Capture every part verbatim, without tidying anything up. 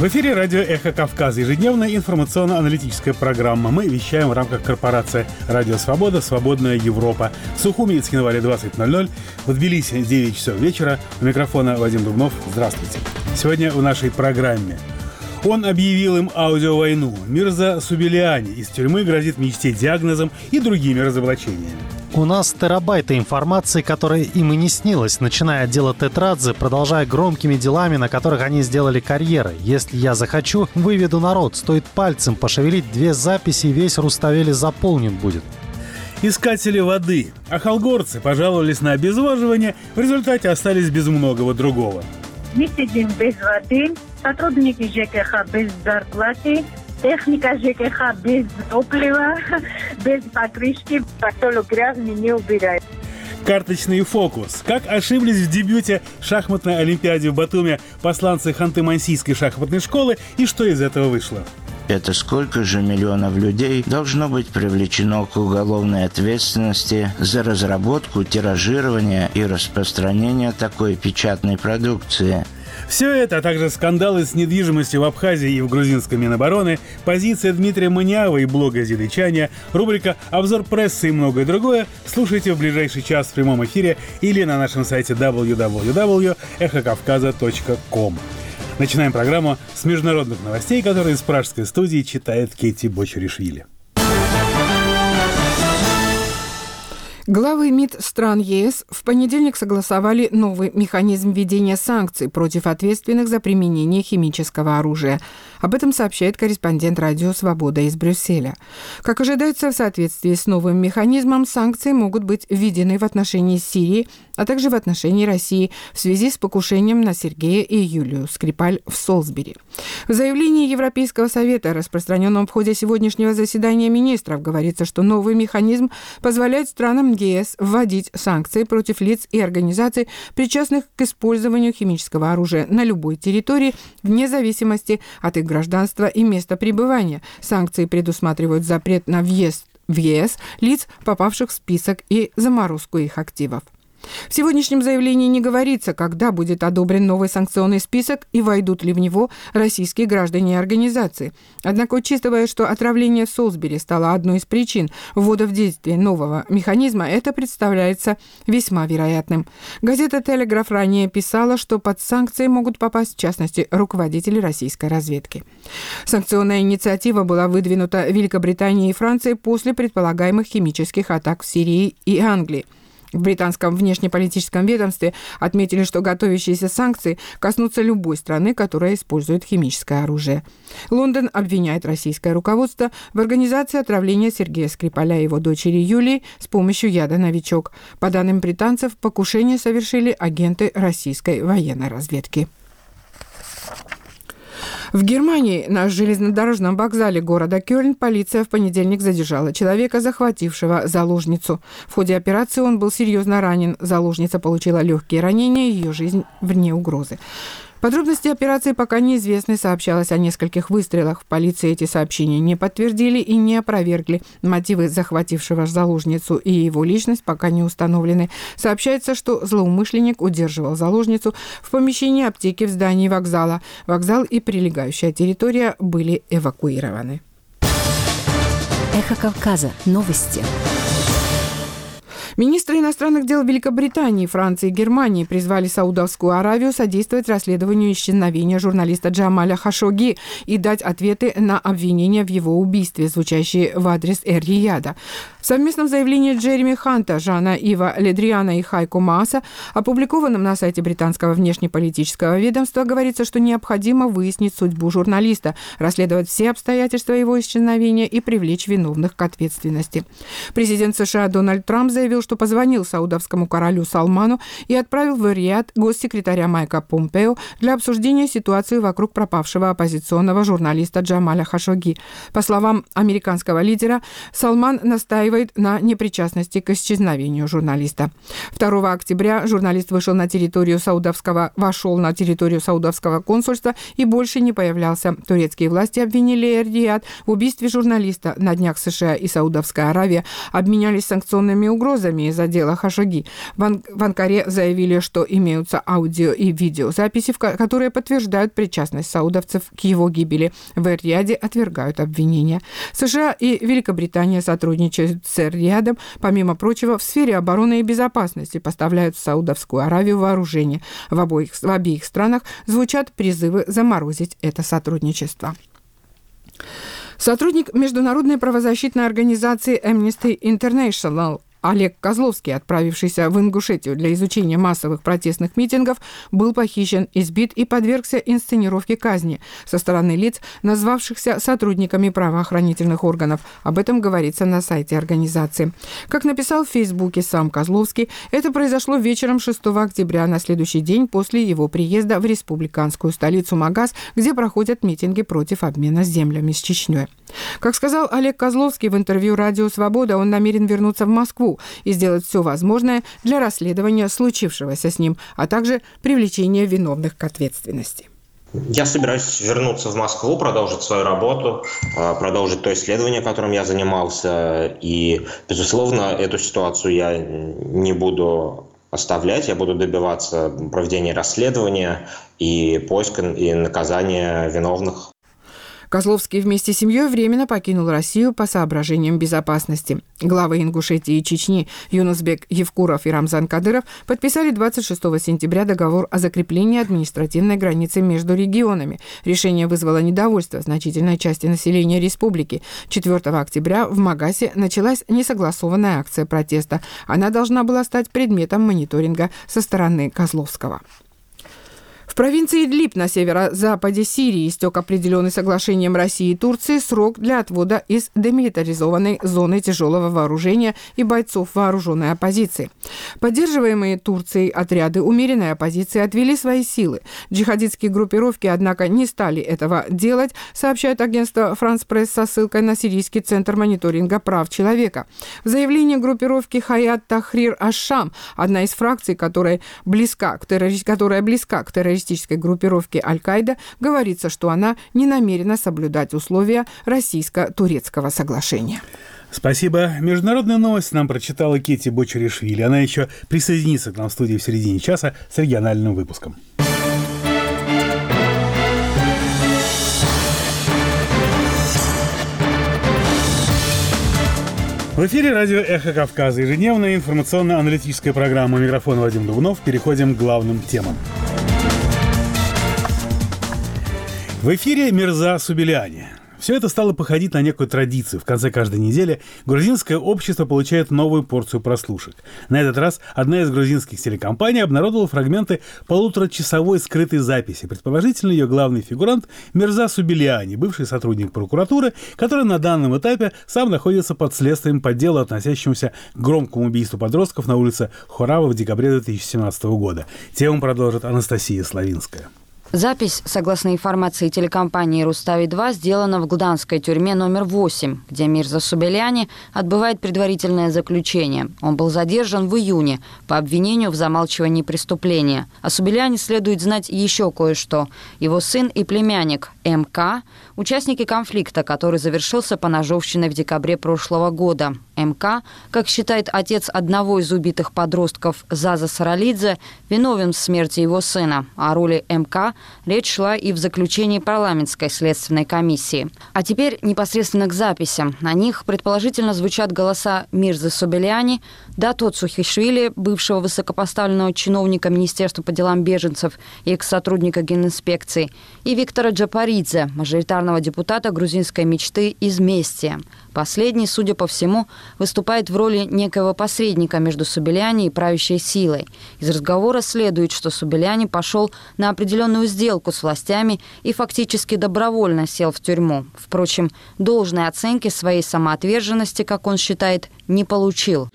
В эфире радио «Эхо Кавказа», ежедневная информационно-аналитическая программа. Мы вещаем в рамках корпорации «Радио Свобода. Свободная Европа». В Сухуми и Цхинвале двадцать ноль ноль, в Тбилиси девять часов вечера. У микрофона Вадим Дубнов. Здравствуйте. Сегодня в нашей программе. Он объявил им аудиовойну. Мирза Субелиани из тюрьмы грозит мечте диагнозом и другими разоблачениями. У нас терабайты информации, которая им и не снилась, начиная от дела Тетрадзе, продолжая громкими делами, на которых они сделали карьеры. Если я захочу, выведу народ. Стоит пальцем пошевелить две записи, и весь Руставели заполнен будет. Искатели воды. Ахалгорцы пожаловались на обезвоживание, в результате остались без многого другого. Мы сидим без воды, сотрудники ЖКХ без зарплаты, техника ЖКХ без топлива, без покрышки, поселок грязный не убирает. Карточный фокус. Как ошиблись в дебюте шахматной олимпиаде в Батуми посланцы Ханты-Мансийской шахматной школы и что из этого вышло? Это сколько же миллионов людей должно быть привлечено к уголовной ответственности за разработку, тиражирование и распространение такой печатной продукции? Все это, а также скандалы с недвижимостью в Абхазии и в грузинской Минобороны, позиция Дмитрия Маниава и блога Зидычания, рубрика «Обзор прессы» и многое другое слушайте в ближайший час в прямом эфире или на нашем сайте дабл ю дабл ю дабл ю точка эхо кавказа точка ком. Начинаем программу с международных новостей, которые из пражской студии читает Кейти Бочаришвили. Главы МИД стран ЕС в понедельник согласовали новый механизм введения санкций против ответственных за применение химического оружия. Об этом сообщает корреспондент «Радио Свобода» из Брюсселя. Как ожидается, в соответствии с новым механизмом, санкции могут быть введены в отношении Сирии, а также в отношении России в связи с покушением на Сергея и Юлию Скрипаль в Солсбери. В заявлении Европейского совета, распространенном в ходе сегодняшнего заседания министров, говорится, что новый механизм позволяет странам ЕС вводить санкции против лиц и организаций, причастных к использованию химического оружия на любой территории, вне зависимости от их гражданства и места пребывания. Санкции предусматривают запрет на въезд в ЕС лиц, попавших в список, и заморозку их активов. В сегодняшнем заявлении не говорится, когда будет одобрен новый санкционный список и войдут ли в него российские граждане и организации. Однако, учитывая, что отравление в Солсбери стало одной из причин ввода в действие нового механизма, это представляется весьма вероятным. Газета «Телеграф» ранее писала, что под санкции могут попасть, в частности, руководители российской разведки. Санкционная инициатива была выдвинута Великобританией и Францией после предполагаемых химических атак в Сирии и Англии. В британском внешнеполитическом ведомстве отметили, что готовящиеся санкции коснутся любой страны, которая использует химическое оружие. Лондон обвиняет российское руководство в организации отравления Сергея Скрипаля и его дочери Юлии с помощью яда «Новичок». По данным британцев, покушение совершили агенты российской военной разведки. В Германии на железнодорожном вокзале города Кёльн полиция в понедельник задержала человека, захватившего заложницу. В ходе операции он был серьезно ранен. Заложница получила легкие ранения, ее жизнь вне угрозы. Подробности операции пока неизвестны. Сообщалось о нескольких выстрелах. В полиции эти сообщения не подтвердили и не опровергли. Мотивы захватившего заложницу и его личность пока не установлены. Сообщается, что злоумышленник удерживал заложницу в помещении аптеки в здании вокзала. Вокзал и прилегающая территория были эвакуированы. Эхо Кавказа. Новости. Министры иностранных дел Великобритании, Франции и Германии призвали Саудовскую Аравию содействовать расследованию исчезновения журналиста Джамаля Хашогги и дать ответы на обвинения в его убийстве, звучащие в адрес Эр-Рияда. В совместном заявлении Джереми Ханта, Жана Ива Ледриана и Хайко Мааса, опубликованном на сайте британского внешнеполитического ведомства, говорится, что необходимо выяснить судьбу журналиста, расследовать все обстоятельства его исчезновения и привлечь виновных к ответственности. Президент США Дональд Трамп заявил, что позвонил саудовскому королю Салману и отправил в Эр-Рияд госсекретаря Майка Помпео для обсуждения ситуации вокруг пропавшего оппозиционного журналиста Джамаля Хашогги. По словам американского лидера, Салман настаивает на непричастности к исчезновению журналиста. второго октября журналист вышел на территорию саудовского, вошел на территорию саудовского консульства и больше не появлялся. Турецкие власти обвинили Эр-Рияд в убийстве журналиста. На днях США и Саудовская Аравия обменялись санкционными угрозами мирами из отдела Хашоги. В, Ан- в Анкаре заявили, что имеются аудио и видеозаписи, в ко- которые подтверждают причастность саудовцев к его гибели. В Эр-Рияде отвергают обвинения. США и Великобритания сотрудничают с Эр-Риядом, помимо прочего, в сфере обороны и безопасности, поставляют в Саудовскую Аравию вооружение. В, обоих, в обеих странах звучат призывы заморозить это сотрудничество. Сотрудник международной правозащитной организации Amnesty International Олег Козловский, отправившийся в Ингушетию для изучения массовых протестных митингов, был похищен, избит и подвергся инсценировке казни со стороны лиц, назвавшихся сотрудниками правоохранительных органов. Об этом говорится на сайте организации. Как написал в Фейсбуке сам Козловский, это произошло вечером шестого октября, на следующий день после его приезда в республиканскую столицу Магаз, где проходят митинги против обмена землями с Чечней. Как сказал Олег Козловский в интервью «Радио Свобода», он намерен вернуться в Москву и сделать все возможное для расследования случившегося с ним, а также привлечения виновных к ответственности. Я собираюсь вернуться в Москву, продолжить свою работу, продолжить то исследование, которым я занимался. И, безусловно, эту ситуацию я не буду оставлять, я буду добиваться проведения расследования и поиска и наказания виновных. Козловский вместе с семьей временно покинул Россию по соображениям безопасности. Главы Ингушетии и Чечни Юнусбек Евкуров и Рамзан Кадыров подписали двадцать шестого сентября договор о закреплении административной границы между регионами. Решение вызвало недовольство значительной части населения республики. четвёртого октября в Магасе началась несогласованная акция протеста. Она должна была стать предметом мониторинга со стороны Козловского. В провинции Идлиб на северо-западе Сирии истек определенный соглашением России и Турции срок для отвода из демилитаризованной зоны тяжелого вооружения и бойцов вооруженной оппозиции. Поддерживаемые Турцией отряды умеренной оппозиции отвели свои силы. Джихадистские группировки, однако, не стали этого делать, сообщает агентство «Франс Пресс» со ссылкой на Сирийский центр мониторинга прав человека. В заявлении группировки «Хаят Тахрир Аш-Шам», одна из фракций, которая близка к, террори... которая близка к террористической группировке Аль-Каида, говорится, что она не намерена соблюдать условия российско-турецкого соглашения. Спасибо. Международную новость нам прочитала Кетти Бочаришвили. Она еще присоединится к нам в студии в середине часа с региональным выпуском. В эфире радио «Эхо Кавказа». Ежедневная информационно-аналитическая программа. Микрофон Вадим Дубнов. Переходим к главным темам. В эфире Мирза Субеляни. Все это стало походить на некую традицию. В конце каждой недели грузинское общество получает новую порцию прослушек. На этот раз одна из грузинских телекомпаний обнародовала фрагменты полуторачасовой скрытой записи. Предположительно, ее главный фигурант Мирза Субеляни, бывший сотрудник прокуратуры, который на данном этапе сам находится под следствием по делу, относящемуся к громкому убийству подростков на улице Хорава в декабре две тысячи семнадцатого года. Тему продолжит Анастасия Славинская. Запись, согласно информации телекомпании «Рустави-два», сделана в гданской тюрьме номер восемь, где Мирза Субеляни отбывает предварительное заключение. Он был задержан в июне по обвинению в замалчивании преступления. О Субеляни следует знать еще кое-что. Его сын и племянник МК – участники конфликта, который завершился поножовщиной в декабре прошлого года. МК, как считает отец одного из убитых подростков Заза Саралидзе, виновен в смерти его сына. О роли МК речь шла и в заключении парламентской следственной комиссии. А теперь непосредственно к записям. На них предположительно звучат голоса Мирзы Субеляни, Дато Цухишвили, бывшего высокопоставленного чиновника Министерства по делам беженцев и экс-сотрудника Генинспекции, и Виктора Джапаридзе, мажоритарного депутата грузинской мечты из Местия. Последний, судя по всему, выступает в роли некоего посредника между Субеляни и правящей силой. Из разговора следует, что Субеляни пошел на определенную сделку с властями и фактически добровольно сел в тюрьму. Впрочем, должной оценки своей самоотверженности, как он считает, не получил.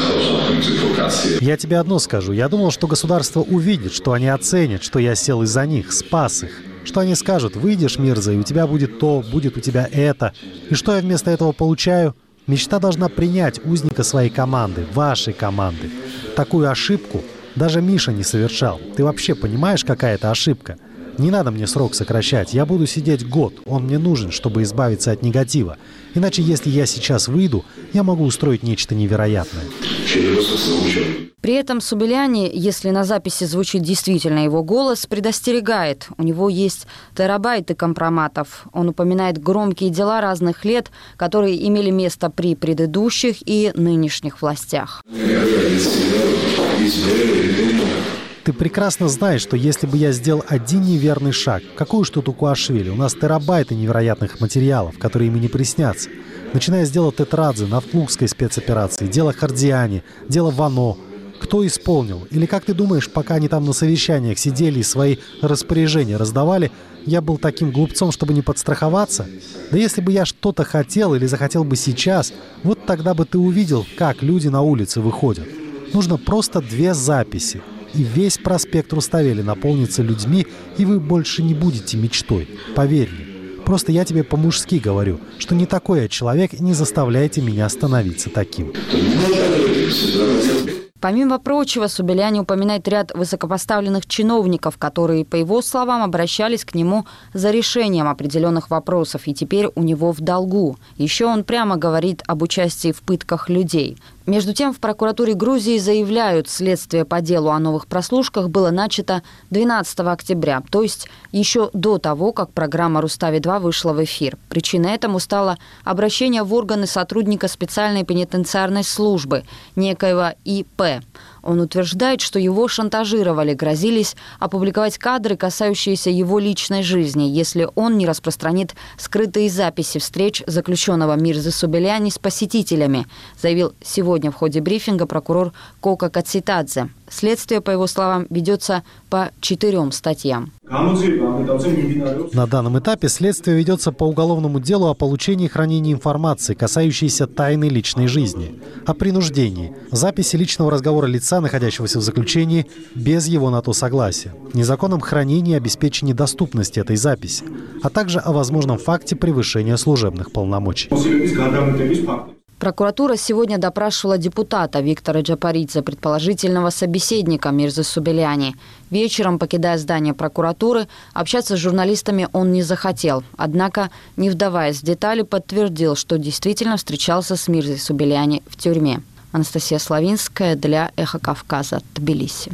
Я тебе одно скажу. Я думал, что государство увидит, что они оценят, что я сел из-за них, спас их. Что они скажут: выйдешь, Мирза, и у тебя будет то, будет у тебя это. И что я вместо этого получаю? Мечта должна принять узника своей команды, вашей команды. Такую ошибку даже Миша не совершал. Ты вообще понимаешь, какая это ошибка? Не надо мне срок сокращать, я буду сидеть год, он мне нужен, чтобы избавиться от негатива. Иначе, если я сейчас выйду, я могу устроить нечто невероятное. При этом Субеляни, если на записи звучит действительно его голос, предостерегает. У него есть терабайты компроматов. Он упоминает громкие дела разных лет, которые имели место при предыдущих и нынешних властях. Ты прекрасно знаешь, что если бы я сделал один неверный шаг, какую уж тут Укуашвили, у нас терабайты невероятных материалов, которые им и не приснятся. Начиная с дела Тетрадзе, Навклукской спецоперации, дела Хардиани, дела Вано. Кто исполнил? Или как ты думаешь, пока они там на совещаниях сидели и свои распоряжения раздавали, я был таким глупцом, чтобы не подстраховаться? Да если бы я что-то хотел или захотел бы сейчас, вот тогда бы ты увидел, как люди на улице выходят. Нужно просто две записи. И весь проспект Руставели наполнится людьми, и вы больше не будете мечтой. Поверь мне. Просто я тебе по-мужски говорю, что не такой я человек, и не заставляйте меня становиться таким. Помимо прочего, Субеляни упоминает ряд высокопоставленных чиновников, которые, по его словам, обращались к нему за решением определенных вопросов, и теперь у него в долгу. Еще он прямо говорит об участии в пытках людей. Между тем, в прокуратуре Грузии заявляют, следствие по делу о новых прослушках было начато двенадцатого октября, то есть еще до того, как программа «Рустави-два» вышла в эфир. Причиной этому стало обращение в органы сотрудника специальной пенитенциарной службы, некоего И П. Он утверждает, что его шантажировали, грозились опубликовать кадры, касающиеся его личной жизни, если он не распространит скрытые записи встреч заключенного Мирзы Субеляни с посетителями, заявил сегодня в ходе брифинга прокурор Кока Кацитадзе. Следствие, по его словам, ведется по четырем статьям. На данном этапе следствие ведется по уголовному делу о получении и хранении информации, касающейся тайны личной жизни, о принуждении, записи личного разговора лица, находящегося в заключении, без его на то согласия, незаконном хранении и обеспечении доступности этой записи, а также о возможном факте превышения служебных полномочий. Прокуратура сегодня допрашивала депутата Виктора Джапаридзе, предположительного собеседника Мирзы Субеляни. Вечером, покидая здание прокуратуры, общаться с журналистами он не захотел. Однако, не вдаваясь в детали, подтвердил, что действительно встречался с Мирзой Субеляни в тюрьме. Анастасия Славинская для «Эхо Кавказа», Тбилиси.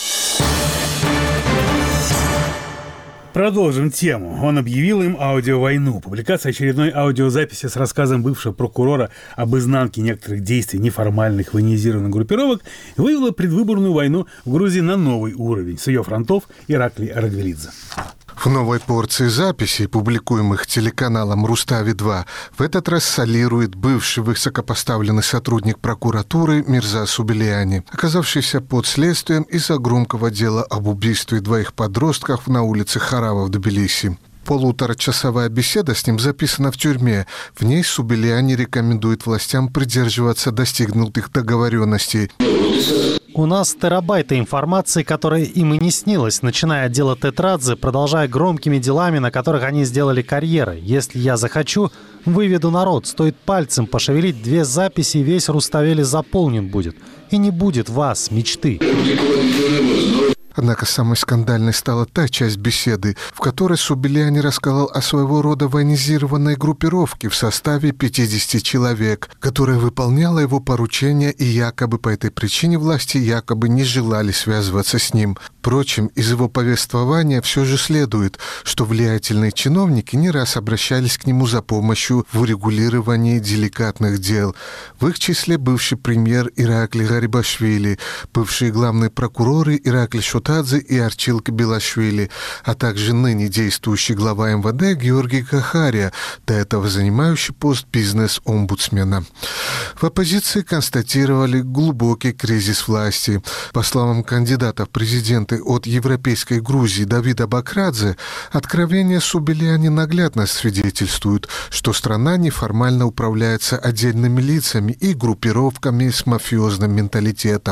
Продолжим тему. Он объявил им аудиовойну. Публикация очередной аудиозаписи с рассказом бывшего прокурора об изнанке некоторых действий неформальных военизированных группировок вывела предвыборную войну в Грузии на новый уровень. С ее фронтов Ираклий Аргвелидзе. В новой порции записей, публикуемых телеканалом «Рустави-два», в этот раз солирует бывший высокопоставленный сотрудник прокуратуры Мирза Субеляни, оказавшийся под следствием из-за громкого дела об убийстве двоих подростков на улице Харава в Тбилиси. Полуторачасовая беседа с ним записана в тюрьме. В ней Субеляни рекомендует властям придерживаться достигнутых договоренностей. У нас терабайты информации, которая им и не снилась, начиная от дела Тетрадзе, продолжая громкими делами, на которых они сделали карьеры. Если я захочу, выведу народ. Стоит пальцем пошевелить две записи, и весь Руставели заполнен будет. И не будет вас, мечты. Однако самой скандальной стала та часть беседы, в которой Субеляни рассказал о своего рода военизированной группировке в составе пятидесяти человек, которая выполняла его поручения, и якобы по этой причине власти якобы не желали связываться с ним. Впрочем, из его повествования все же следует, что влиятельные чиновники не раз обращались к нему за помощью в урегулировании деликатных дел. В их числе бывший премьер Ираклий Гарибашвили, бывшие главные прокуроры Ираклий Шотадзе и Арчилка Белашвили, а также ныне действующий глава эм вэ дэ Георгий Кахария, до этого занимающий пост бизнес-омбудсмена. В оппозиции констатировали глубокий кризис власти. По словам кандидата в президенты от Европейской Грузии Давида Бакрадзе, откровения Субеляни наглядно свидетельствуют, что страна неформально управляется отдельными лицами и группировками с мафиозным менталитетом.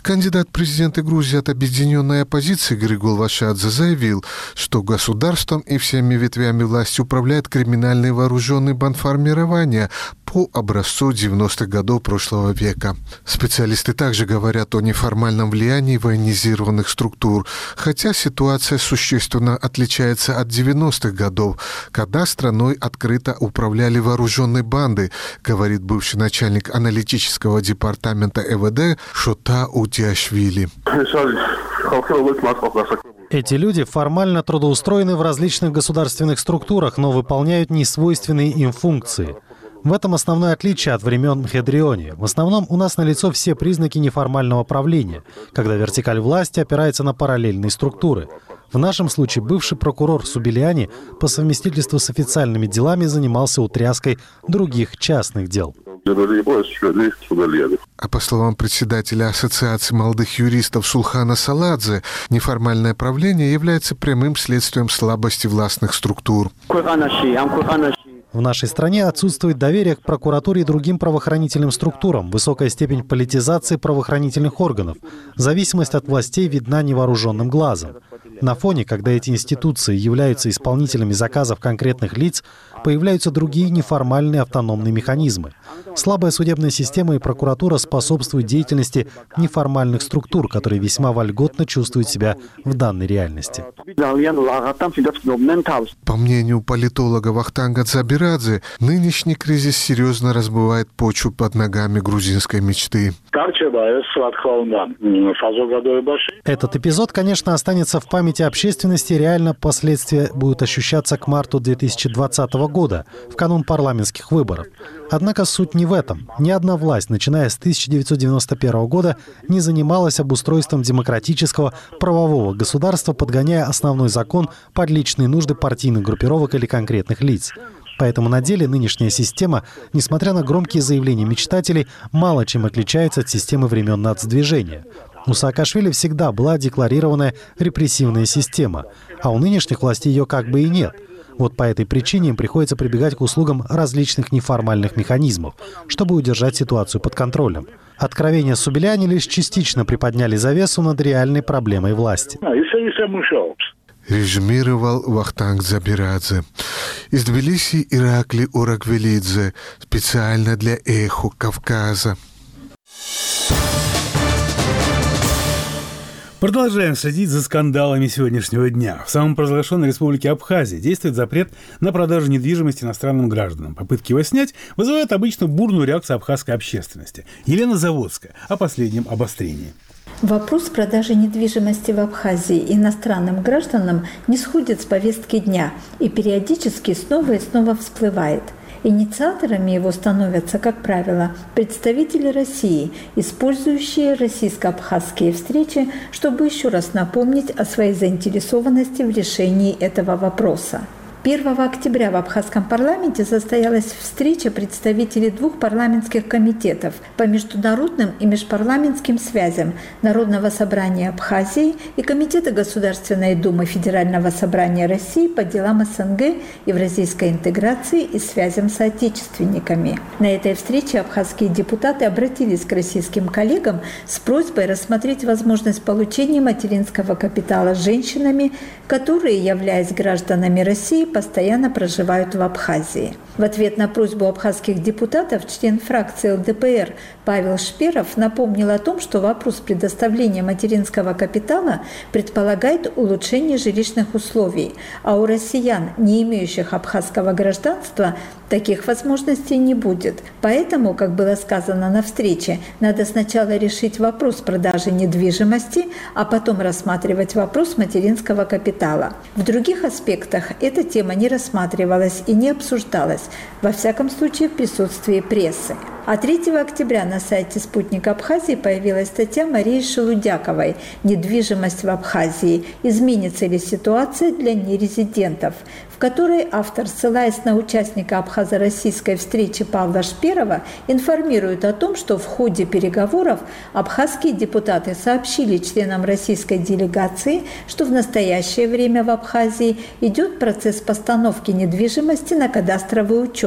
Кандидат в президенты Грузии от объединенной оппозиции Григол Вашадзе заявил, что государством и всеми ветвями власти управляет криминальные вооруженные бандформирования по образцу девяностых годов прошлого века. Специалисты также говорят о неформальном влиянии военизированных структур, хотя ситуация существенно отличается от девяностых годов, когда страной открыто управляли вооруженные банды, говорит бывший начальник аналитического департамента э вэ дэ Шота Утиашвили. Эти люди формально трудоустроены в различных государственных структурах, но выполняют несвойственные им функции. В этом основное отличие от времен Мхедриони. В основном у нас налицо все признаки неформального правления, когда вертикаль власти опирается на параллельные структуры. В нашем случае бывший прокурор Субилиани по совместительству с официальными делами занимался утряской других частных дел. А по словам председателя Ассоциации молодых юристов Сулхана Саладзе, неформальное правление является прямым следствием слабости властных структур. В нашей стране отсутствует доверие к прокуратуре и другим правоохранительным структурам, высокая степень политизации правоохранительных органов, зависимость от властей видна невооруженным глазом. На фоне, когда эти институции являются исполнителями заказов конкретных лиц, появляются другие неформальные автономные механизмы. Слабая судебная система и прокуратура способствуют деятельности неформальных структур, которые весьма вольготно чувствуют себя в данной реальности. По мнению политолога Вахтанга Дзабирадзе, нынешний кризис серьезно разбивает почву под ногами грузинской мечты. Этот эпизод, конечно, останется в памяти общественности, реально последствия будут ощущаться к марту две тысячи двадцатого года, в канун парламентских выборов. Однако суть не в этом. Ни одна власть, начиная с тысяча девятьсот девяносто первого года, не занималась обустройством демократического правового государства, подгоняя основной закон под личные нужды партийных группировок или конкретных лиц. Поэтому на деле нынешняя система, несмотря на громкие заявления мечтателей, мало чем отличается от системы времен нацдвижения. У Саакашвили всегда была декларированная репрессивная система, а у нынешних властей ее как бы и нет. Вот по этой причине им приходится прибегать к услугам различных неформальных механизмов, чтобы удержать ситуацию под контролем. Откровения Субилиани лишь частично приподняли завесу над реальной проблемой власти. Резюмировал Вахтанг Дзабирадзе. Из Тбилиси Иракли Ураквелидзе. Специально для «Эхо Кавказа». Продолжаем следить за скандалами сегодняшнего дня. В самопровозглашенной республике Абхазия действует запрет на продажу недвижимости иностранным гражданам. Попытки его снять вызывают обычно бурную реакцию абхазской общественности. Елена Заводская о последнем обострении. Вопрос продажи недвижимости в Абхазии иностранным гражданам не сходит с повестки дня и периодически снова и снова всплывает. Инициаторами его становятся, как правило, представители России, использующие российско-абхазские встречи, чтобы еще раз напомнить о своей заинтересованности в решении этого вопроса. первого октября в Абхазском парламенте состоялась встреча представителей двух парламентских комитетов по международным и межпарламентским связям Народного собрания Абхазии и Комитета Государственной Думы Федерального собрания России по делам эс эн гэ, евразийской интеграции и связям с соотечественниками. На этой встрече абхазские депутаты обратились к российским коллегам с просьбой рассмотреть возможность получения материнского капитала женщинами, которые, являясь гражданами России, постоянно проживают в Абхазии. В ответ на просьбу абхазских депутатов член фракции эл дэ пэ эр Павел Шперов напомнил о том, что вопрос предоставления материнского капитала предполагает улучшение жилищных условий, а у россиян, не имеющих абхазского гражданства, таких возможностей не будет. Поэтому, как было сказано на встрече, надо сначала решить вопрос продажи недвижимости, а потом рассматривать вопрос материнского капитала. В других аспектах эта тема не рассматривалась и не обсуждалась, во всяком случае в присутствии прессы. А третьего октября на сайте «Спутник Абхазии» появилась статья Марии Шелудяковой «Недвижимость в Абхазии. Изменится ли ситуация для нерезидентов?», в которой автор, ссылаясь на участника абхазо-российской встречи Павла Шперова, информирует о том, что в ходе переговоров абхазские депутаты сообщили членам российской делегации, что в настоящее время в Абхазии идет процесс постановки недвижимости на кадастровый учет.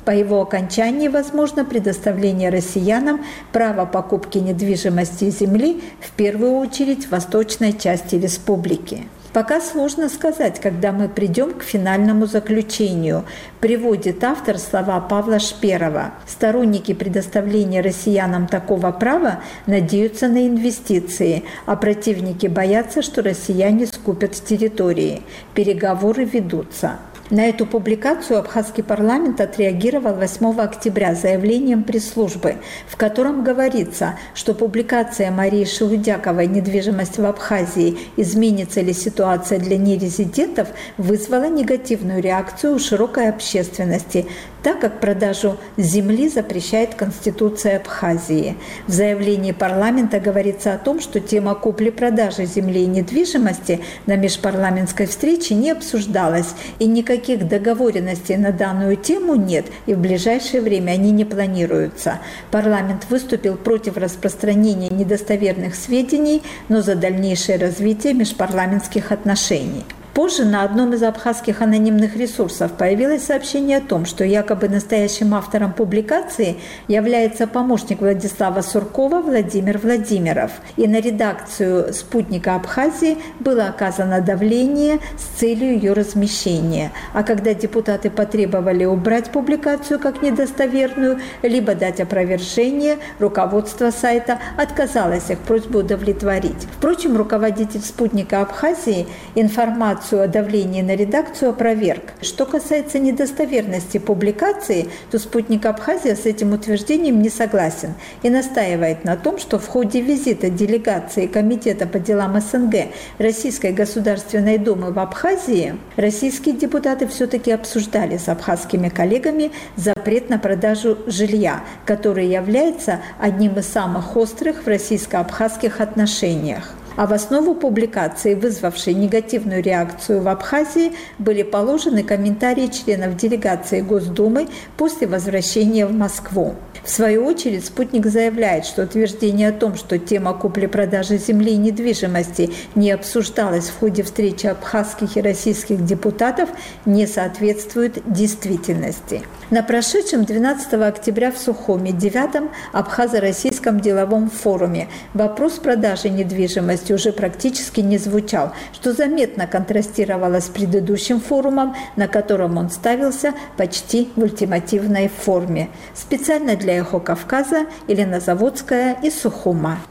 По его окончании возможно предоставление россиянам права покупки недвижимости и земли, в первую очередь в восточной части республики. Пока сложно сказать, когда мы придем к финальному заключению, приводит автор слова Павла Шперова. Сторонники предоставления россиянам такого права надеются на инвестиции, а противники боятся, что россияне скупят территории. Переговоры ведутся. На эту публикацию абхазский парламент отреагировал восьмого октября заявлением пресс-службы, в котором говорится, что публикация Марии Шелудяковой «Недвижимость в Абхазии. Изменится ли ситуация для нерезидентов» вызвала негативную реакцию у широкой общественности, так как продажу земли запрещает Конституция Абхазии. В заявлении парламента говорится о том, что тема купли-продажи земли и недвижимости на межпарламентской встрече не обсуждалась, и никаких договоренностей на данную тему нет, и в ближайшее время они не планируются. Парламент выступил против распространения недостоверных сведений, но за дальнейшее развитие межпарламентских отношений. Позже на одном из абхазских анонимных ресурсов появилось сообщение о том, что якобы настоящим автором публикации является помощник Владислава Суркова Владимир Владимиров. И на редакцию «Спутника Абхазии» было оказано давление с целью ее размещения. А когда депутаты потребовали убрать публикацию как недостоверную, либо дать опровержение, руководство сайта отказалось их просьбу удовлетворить. Впрочем, руководитель «Спутника Абхазии» информацию о давлении на редакцию опроверг. Что касается недостоверности публикации, то «Спутник Абхазия» с этим утверждением не согласен и настаивает на том, что в ходе визита делегации Комитета по делам СНГ Российской Государственной Думы в Абхазии российские депутаты все-таки обсуждали с абхазскими коллегами запрет на продажу жилья, который является одним из самых острых в российско-абхазских отношениях. А в основу публикации, вызвавшей негативную реакцию в Абхазии, были положены комментарии членов делегации Госдумы после возвращения в Москву. В свою очередь, «Спутник» заявляет, что утверждение о том, что тема купли-продажи земли и недвижимости не обсуждалась в ходе встречи абхазских и российских депутатов, не соответствует действительности. На прошедшем двенадцатого октября в Сухуми, девятом абхазо-российском деловом форуме, вопрос продажи недвижимости уже практически не звучал, что заметно контрастировало с предыдущим форумом, на котором он ставился почти в ультимативной форме. Специально для «Эхо Кавказа» Елена Заводская из Сухума.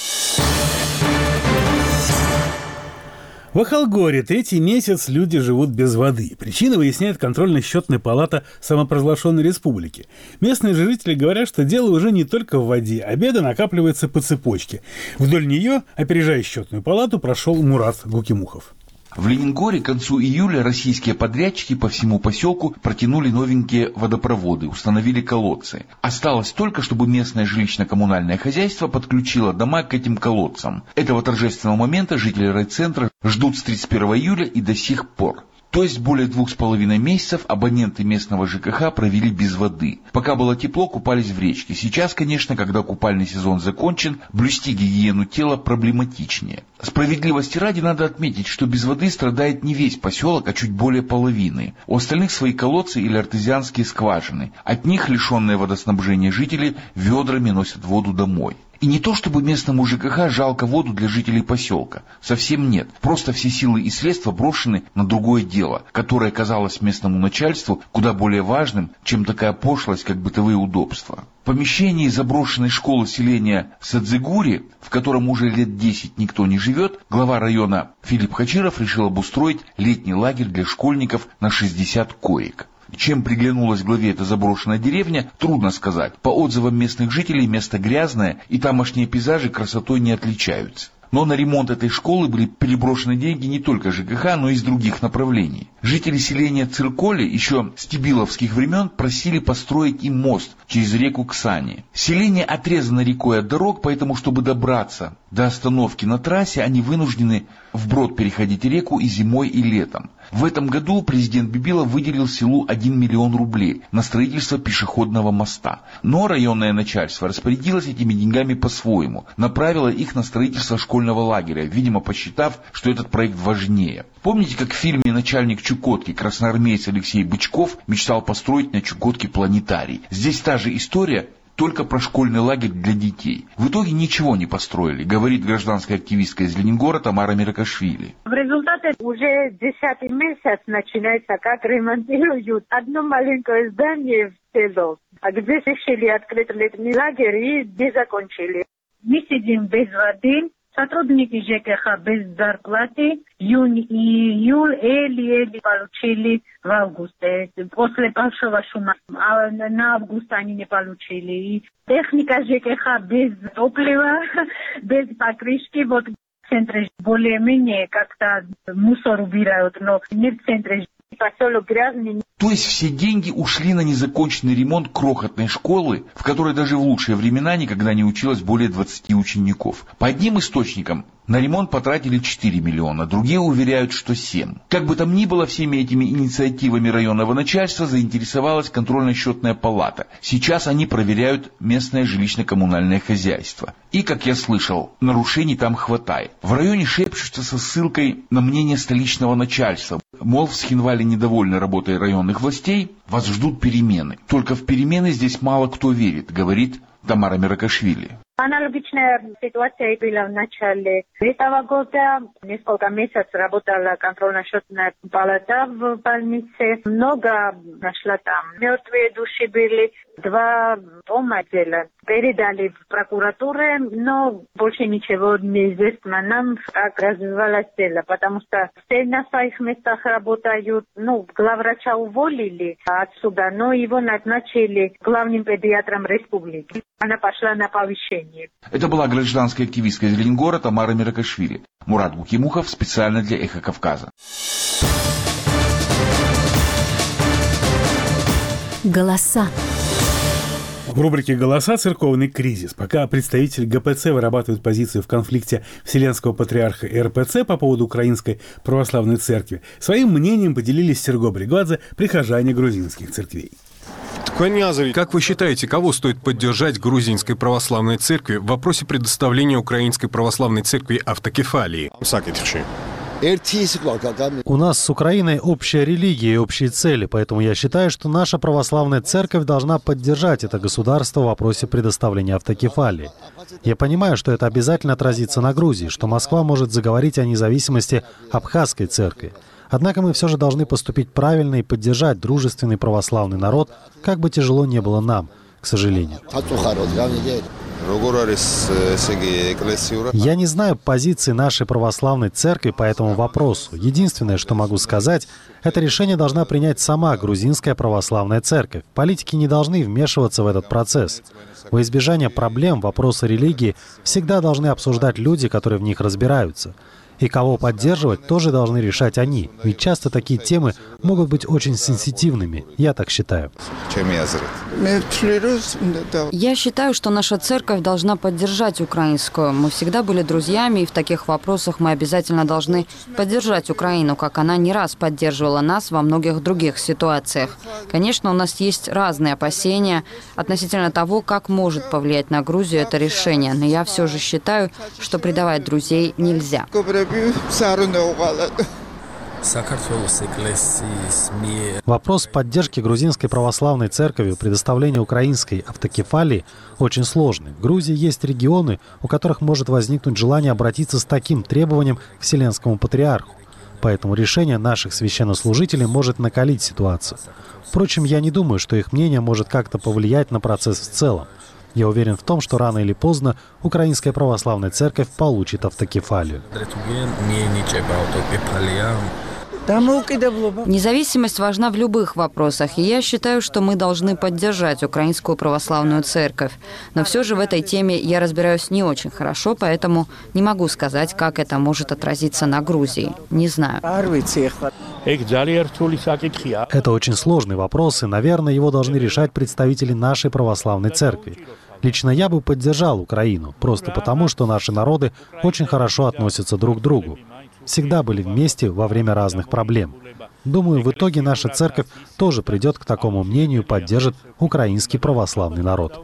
В Ахалгоре третий месяц люди живут без воды. Причина выясняет контрольно-счетная палата самопровозглашенной республики. Местные же жители говорят, что дело уже не только в воде, а беда накапливается по цепочке. Вдоль нее, опережая счетную палату, прошел Мурат Гукимухов. В Ленингоре к концу июля российские подрядчики по всему поселку протянули новенькие водопроводы, установили колодцы. Осталось только, чтобы местное жилищно-коммунальное хозяйство подключило дома к этим колодцам. Этого торжественного момента жители райцентра ждут с тридцать первого июля и до сих пор. То есть более двух с половиной месяцев абоненты местного ЖКХ провели без воды. Пока было тепло, купались в речке. Сейчас, конечно, когда купальный сезон закончен, блюсти гигиену тела проблематичнее. Справедливости ради надо отметить, что без воды страдает не весь поселок, а чуть более половины. У остальных свои колодцы или артезианские скважины. От них, лишенные водоснабжения жители, ведрами носят воду домой. И не то чтобы местному ЖКХ жалко воду для жителей поселка. Совсем нет. Просто все силы и средства брошены на другое дело, которое казалось местному начальству куда более важным, чем такая пошлость, как бытовые удобства. В помещении заброшенной школы селения Садзигури, в котором уже лет десять никто не живет, глава района Филипп Хачиров решил обустроить летний лагерь для школьников на шестьдесят коек. Чем приглянулась главе эта заброшенная деревня, трудно сказать. По отзывам местных жителей, место грязное, и тамошние пейзажи красотой не отличаются. Но на ремонт этой школы были переброшены деньги не только ЖКХ, но и из других направлений. Жители селения Цирколи еще с тибиловских времен просили построить им мост через реку Ксани. Селение отрезано рекой от дорог, поэтому, чтобы добраться до остановки на трассе, они вынуждены вброд переходить реку и зимой, и летом. В этом году президент Бибилов выделил селу один миллион рублей на строительство пешеходного моста. Но районное начальство распорядилось этими деньгами по-своему, направило их на строительство школьного лагеря, видимо, посчитав, что этот проект важнее. Помните, как в фильме «Начальник Чукотки» красноармеец Алексей Бычков мечтал построить на Чукотке планетарий? Здесь та же история, только про школьный лагерь для детей. В итоге ничего не построили, говорит гражданская активистка из Ленингора Тамара Миракашвили. В результате уже десятый месяц начинается, как ремонтируют одно маленькое здание в село, где решили открыть летний лагерь и не закончили. Мы сидим без воды, сотрудники ЖКХ без зарплаты, июнь и июль еле-еле получили в августе. После большого шума а на август они не получили. И техника ЖКХ без топлива, без покрышки. Вот в центре более-менее как-то мусор убирают, но не в центре. Поселок грязный. То есть все деньги ушли на незаконченный ремонт крохотной школы, в которой даже в лучшие времена никогда не училось более двадцати учеников. По одним источникам на ремонт потратили четыре миллиона, другие уверяют, что семь. Как бы там ни было, всеми этими инициативами районного начальства заинтересовалась контрольно-счетная палата. Сейчас они проверяют местное жилищно-коммунальное хозяйство. И, как я слышал, нарушений там хватает. В районе шепчутся со ссылкой на мнение столичного начальства. Мол, в Схинвале недовольны работой районных властей, вас ждут перемены. Только в перемены здесь мало кто верит, говорит Тамара Миракашвили. Аналогичная ситуация была в начале этого года. Несколько месяцев работала контрольно-счетная палата в больнице. Много нашла там. Мертвые души были. Два дома дела передали в прокуратуру, но больше ничего не известно нам, как развивалось дело, потому что все на своих местах работают. Ну, главврача уволили отсюда, но его назначили главным педиатром республики. Она пошла на повышение. Это была гражданская активистка из Ленингора Тамара Миракашвили. Мурат Букимухов специально для «Эхо Кавказа». Голоса. В рубрике «Голоса. Церковный кризис». Пока представители ГПЦ вырабатывают позицию в конфликте Вселенского патриарха и эр пэ цэ по поводу Украинской православной церкви, своим мнением поделились Серго Бригвадзе, прихожане грузинских церквей. Как вы считаете, кого стоит поддержать грузинской православной церкви в вопросе предоставления Украинской православной церкви автокефалии? У нас с Украиной общая религия и общие цели, поэтому я считаю, что наша православная церковь должна поддержать это государство в вопросе предоставления автокефалии. Я понимаю, что это обязательно отразится на Грузии, что Москва может заговорить о независимости абхазской церкви. Однако мы все же должны поступить правильно и поддержать дружественный православный народ, как бы тяжело не было нам, к сожалению. Я не знаю позиции нашей православной церкви по этому вопросу. Единственное, что могу сказать, это решение должна принять сама грузинская православная церковь. Политики не должны вмешиваться в этот процесс. Во избежание проблем вопросы религии всегда должны обсуждать люди, которые в них разбираются. И кого поддерживать, тоже должны решать они. Ведь часто такие темы могут быть очень сенситивными. Я так считаю. Я считаю, что наша церковь должна поддержать украинскую. Мы всегда были друзьями, и в таких вопросах мы обязательно должны поддержать Украину, как она не раз поддерживала нас во многих других ситуациях. Конечно, у нас есть разные опасения относительно того, как может повлиять на Грузию это решение. Но я все же считаю, что предавать друзей нельзя. Вопрос поддержки грузинской православной церкви в предоставлении украинской автокефалии очень сложный. В Грузии есть регионы, у которых может возникнуть желание обратиться с таким требованием к Вселенскому патриарху. Поэтому решение наших священнослужителей может накалить ситуацию. Впрочем, я не думаю, что их мнение может как-то повлиять на процесс в целом. Я уверен в том, что рано или поздно Украинская православная церковь получит автокефалию. Независимость важна в любых вопросах, и я считаю, что мы должны поддержать Украинскую православную церковь. Но все же в этой теме я разбираюсь не очень хорошо, поэтому не могу сказать, как это может отразиться на Грузии. Не знаю. Это очень сложный вопрос, и, наверное, его должны решать представители нашей православной церкви. Лично я бы поддержал Украину, просто потому, что наши народы очень хорошо относятся друг к другу. всегда были вместе во время разных проблем. Думаю, в итоге наша церковь тоже придет к такому мнению и поддержит украинский православный народ.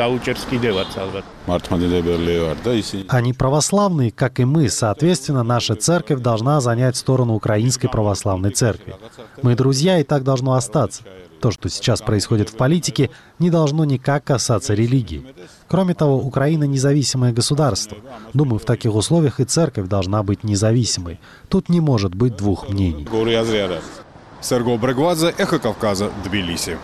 Они православные, как и мы, соответственно, наша церковь должна занять сторону Украинской православной церкви. Мы друзья, и так должно остаться. То, что сейчас происходит в политике, не должно никак касаться религии. Кроме того, Украина независимое государство. Думаю, в таких условиях и церковь должна быть независимой. Тут не может быть двух мнений. Серго Брегвадзе, Эхо Кавказа, Тбилиси.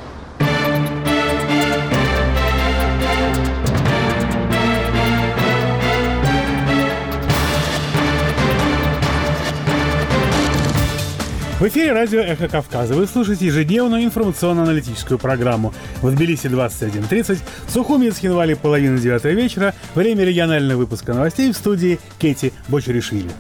В эфире радио «Эхо Кавказа». Вы слушаете ежедневную информационно-аналитическую программу. В Тбилиси двадцать один тридцать, в Сухуми, Цхинвале половина девятого вечера. Время регионального выпуска новостей в студии Кети Бочаришвили.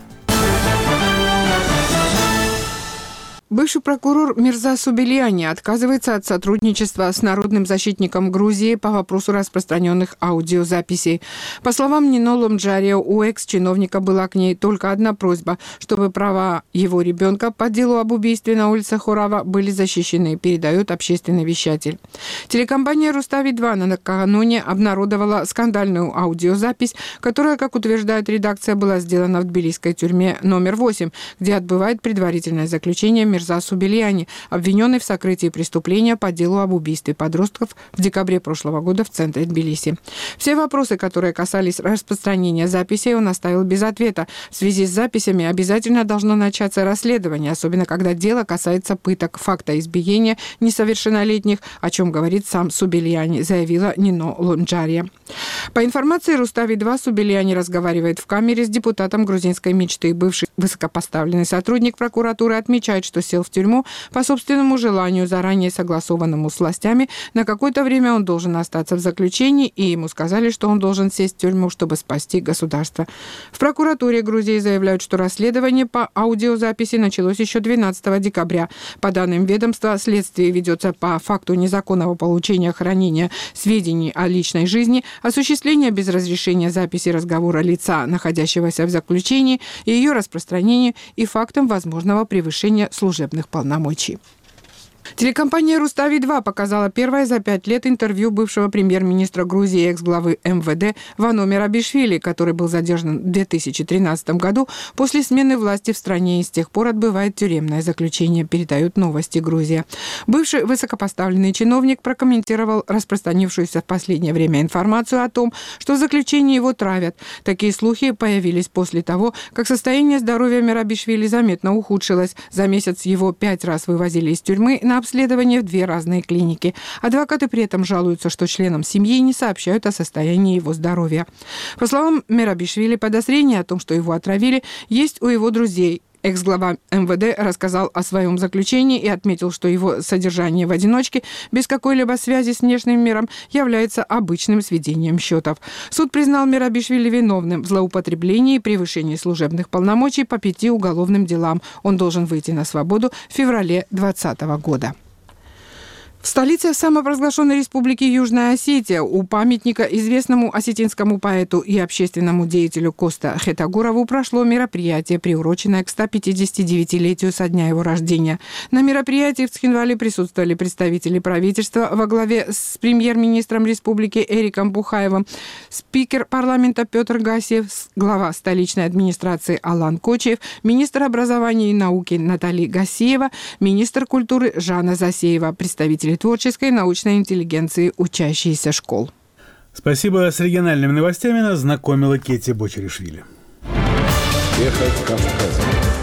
Бывший прокурор Мирза Субельяни отказывается от сотрудничества с народным защитником Грузии по вопросу распространенных аудиозаписей. По словам Нино Ломджария, у экс-чиновника была к ней только одна просьба, чтобы права его ребенка по делу об убийстве на улице Хорава были защищены, передает общественный вещатель. Телекомпания «Рустави-два» накануне обнародовала скандальную аудиозапись, которая, как утверждает редакция, была сделана в тбилисской тюрьме номер восемь, где отбывает предварительное заключение Мирза Субельяни, обвиненный в сокрытии преступления по делу об убийстве подростков в декабре прошлого года в центре Тбилиси. Все вопросы, которые касались распространения записей, он оставил без ответа. В связи с записями обязательно должно начаться расследование, особенно когда дело касается пыток, факта избиения несовершеннолетних, о чем говорит сам Субельяни, заявила Нино Лонджария. По информации Рустави-два, Субельяни разговаривает в камере с депутатом грузинской мечты. Бывший высокопоставленный сотрудник прокуратуры отмечает, что сел в тюрьму по собственному желанию, заранее согласованному с властями. На какое-то время он должен остаться в заключении, и ему сказали, что он должен сесть в тюрьму, чтобы спасти государство. В прокуратуре Грузии заявляют, что расследование по аудиозаписи началось еще двенадцатого декабря. По данным ведомства, следствие ведется по факту незаконного получения, хранения сведений о личной жизни, осуществления без разрешения записи разговора лица, находящегося в заключении, и ее распространения, и фактом возможного превышения служебных полномочий. Телекомпания «Рустави-два» показала первое за пять лет интервью бывшего премьер-министра Грузии и экс-главы эм вэ дэ Вано Мерабишвили, который был задержан в две тысячи тринадцатом году после смены власти в стране и с тех пор отбывает тюремное заключение, передают «Новости Грузия». Бывший высокопоставленный чиновник прокомментировал распространившуюся в последнее время информацию о том, что в заключении его травят. Такие слухи появились после того, как состояние здоровья Мерабишвили заметно ухудшилось. За месяц его пять раз вывозили из тюрьмы на обследование в две разные клиники. Адвокаты при этом жалуются, что членам семьи не сообщают о состоянии его здоровья. По словам Мерабишвили, подозрение о том, что его отравили, есть у его друзей. Экс-глава эм вэ дэ рассказал о своем заключении и отметил, что его содержание в одиночке без какой-либо связи с внешним миром является обычным сведением счетов. Суд признал Мерабишвили виновным в злоупотреблении и превышении служебных полномочий по пяти уголовным делам. Он должен выйти на свободу в феврале двадцатого года. В столице самопровозглашенной республики Южная Осетия у памятника известному осетинскому поэту и общественному деятелю Коста Хетагурову прошло мероприятие, приуроченное к ста пятидесятидевятилетию со дня его рождения. На мероприятии в Цхинвале присутствовали представители правительства во главе с премьер-министром республики Эриком Бухаевым, спикер парламента Петр Гасиев, глава столичной администрации Алан Кочиев, министр образования и науки Наталья Гасиева, министр культуры Жанна Засеева, представители творческой и научной интеллигенции, учащиеся школ. Спасибо. С региональными новостями нас знакомила Кети Бочаришвили. Эхо Кавказа.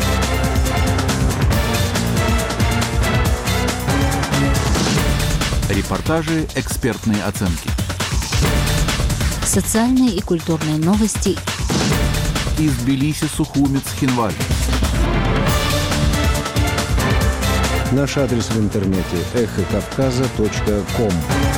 Репортажи, экспертные оценки. Социальные и культурные новости. Из Тбилиси, Сухуми, Цхинвале. Наш адрес в интернете эхо кавказа точка ком.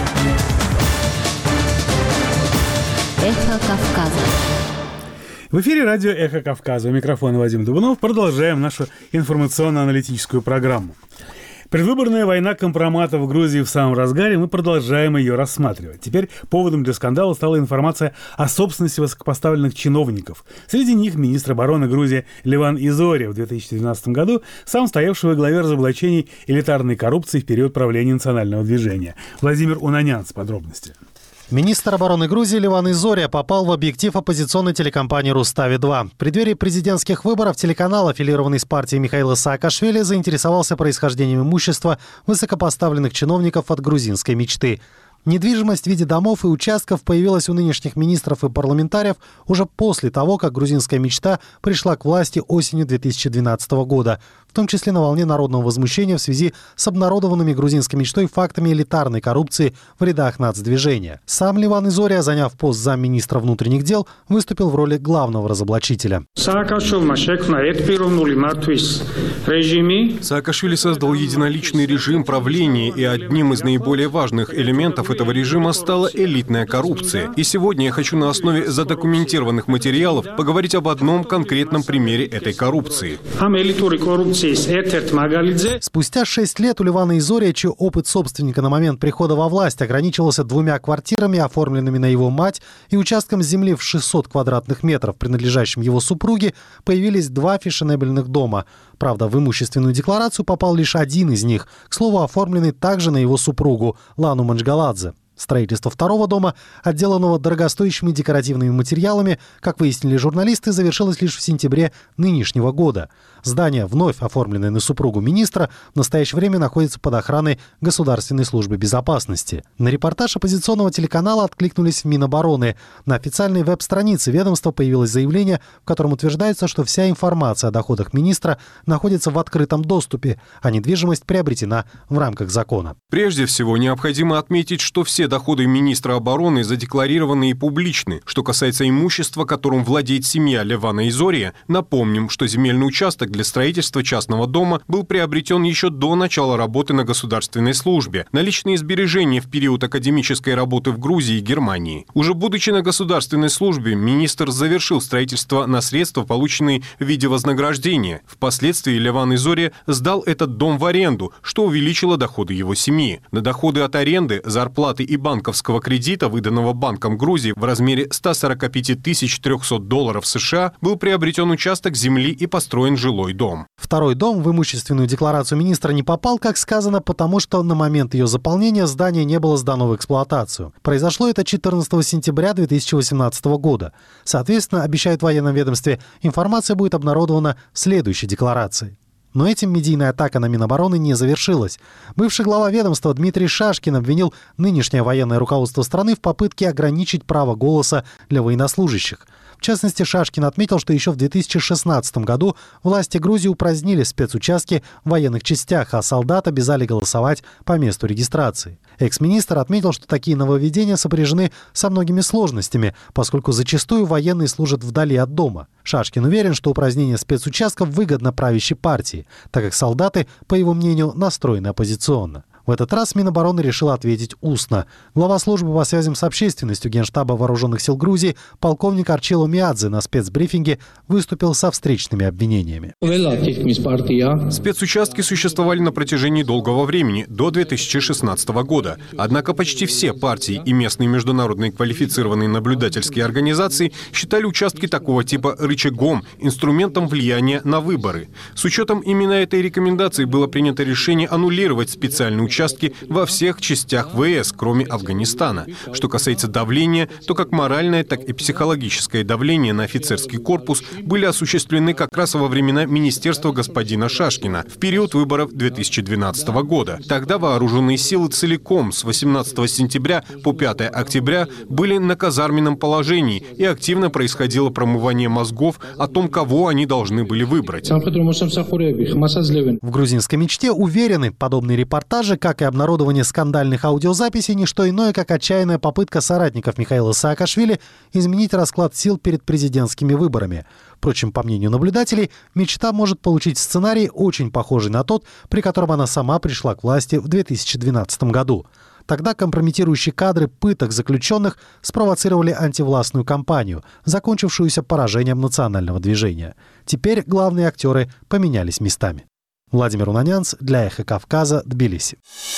Эхо Кавказа. В эфире радио «Эхо Кавказа». У микрофона Вадим Дубунов. Продолжаем нашу информационно-аналитическую программу. Предвыборная война компромата в Грузии в самом разгаре, мы продолжаем ее рассматривать. Теперь поводом для скандала стала информация о собственности высокопоставленных чиновников. Среди них министр обороны Грузии Леван Изория в две тысячи двенадцатом году, сам стоявший во главе разоблачений элитарной коррупции в период правления национального движения. Владимир Унанян с подробностями. Министр обороны Грузии Леван Изория попал в объектив оппозиционной телекомпании «Рустави-два». В преддверии президентских выборов телеканал, аффилированный с партией Михаила Саакашвили, заинтересовался происхождением имущества высокопоставленных чиновников от грузинской мечты. Недвижимость в виде домов и участков появилась у нынешних министров и парламентариев уже после того, как грузинская мечта пришла к власти осенью две тысячи двенадцатого года, в том числе на волне народного возмущения в связи с обнародованными грузинской мечтой фактами элитарной коррупции в рядах нацдвижения. Сам Леван Изория, заняв пост замминистра внутренних дел, выступил в роли главного разоблачителя. Саакашвили создал единоличный режим правления, и одним из наиболее важных элементов этого режима стала элитная коррупция. И сегодня я хочу на основе задокументированных материалов поговорить об одном конкретном примере этой коррупции. Спустя шесть лет у Левана Изория, чей опыт собственника на момент прихода во власть ограничивался двумя квартирами, оформленными на его мать, и участком земли в шестьсот квадратных метров, принадлежащим его супруге, появились два фешенебельных дома. Правда, в имущественную декларацию попал лишь один из них, к слову, оформленный также на его супругу, Лану Манчгаладзе. Строительство второго дома, отделанного дорогостоящими декоративными материалами, как выяснили журналисты, завершилось лишь в сентябре нынешнего года. Здание, вновь оформленное на супругу министра, в настоящее время находится под охраной Государственной службы безопасности. На репортаж оппозиционного телеканала откликнулись в Минобороны. На официальной веб-странице ведомства появилось заявление, в котором утверждается, что вся информация о доходах министра находится в открытом доступе, а недвижимость приобретена в рамках закона. Прежде всего, необходимо отметить, что все доходы министра обороны задекларированы и публичны. Что касается имущества, которым владеет семья Левана Изория, напомним, что земельный участок для строительства частного дома был приобретен еще до начала работы на государственной службе, наличные сбережения в период академической работы в Грузии и Германии. Уже будучи на государственной службе, министр завершил строительство на средства, полученные в виде вознаграждения. Впоследствии Леван Изория сдал этот дом в аренду, что увеличило доходы его семьи. На доходы от аренды, зарплаты и банковского кредита, выданного Банком Грузии в размере ста сорока пяти тысяч трёхсот долларов США, был приобретен участок земли и построен жилой дом. Второй дом в имущественную декларацию министра не попал, как сказано, потому что на момент ее заполнения здание не было сдано в эксплуатацию. Произошло это четырнадцатого сентября две тысячи восемнадцатого года. Соответственно, обещают в военном ведомстве, информация будет обнародована в следующей декларации. Но этим медийная атака на Минобороны не завершилась. Бывший глава ведомства Дмитрий Шашкин обвинил нынешнее военное руководство страны в попытке ограничить право голоса для военнослужащих. В частности, Шашкин отметил, что еще в две тысячи шестнадцатом году власти Грузии упразднили спецучастки в военных частях, а солдат обязали голосовать по месту регистрации. Экс-министр отметил, что такие нововведения сопряжены со многими сложностями, поскольку зачастую военные служат вдали от дома. Шашкин уверен, что упразднение спецучастков выгодно правящей партии, так как солдаты, по его мнению, настроены оппозиционно. В этот раз Минобороны решила ответить устно. Глава службы по связям с общественностью Генштаба Вооруженных сил Грузии полковник Арчило Миадзе на спецбрифинге выступил со встречными обвинениями. Спецучастки существовали на протяжении долгого времени, до две тысячи шестнадцатого года. Однако почти все партии и местные международные квалифицированные наблюдательские организации считали участки такого типа рычагом, инструментом влияния на выборы. С учетом именно этой рекомендации было принято решение аннулировать специальные участки участки во всех частях ВС, кроме Афганистана. Что касается давления, то как моральное, так и психологическое давление на офицерский корпус были осуществлены как раз во времена министерства господина Шашкина в период выборов две тысячи двенадцатого года. Тогда вооруженные силы целиком с восемнадцатого сентября по пятое октября были на казарменном положении, и активно происходило промывание мозгов о том, кого они должны были выбрать. В грузинской мечте уверены, подобные репортажи, как и обнародование скандальных аудиозаписей, не что иное, как отчаянная попытка соратников Михаила Саакашвили изменить расклад сил перед президентскими выборами. Впрочем, по мнению наблюдателей, мечта может получить сценарий, очень похожий на тот, при котором она сама пришла к власти в две тысячи двенадцатом году. Тогда компрометирующие кадры пыток заключенных спровоцировали антивластную кампанию, закончившуюся поражением национального движения. Теперь главные актеры поменялись местами. Владимир Унанянц для «Эхо Кавказа», Тбилиси.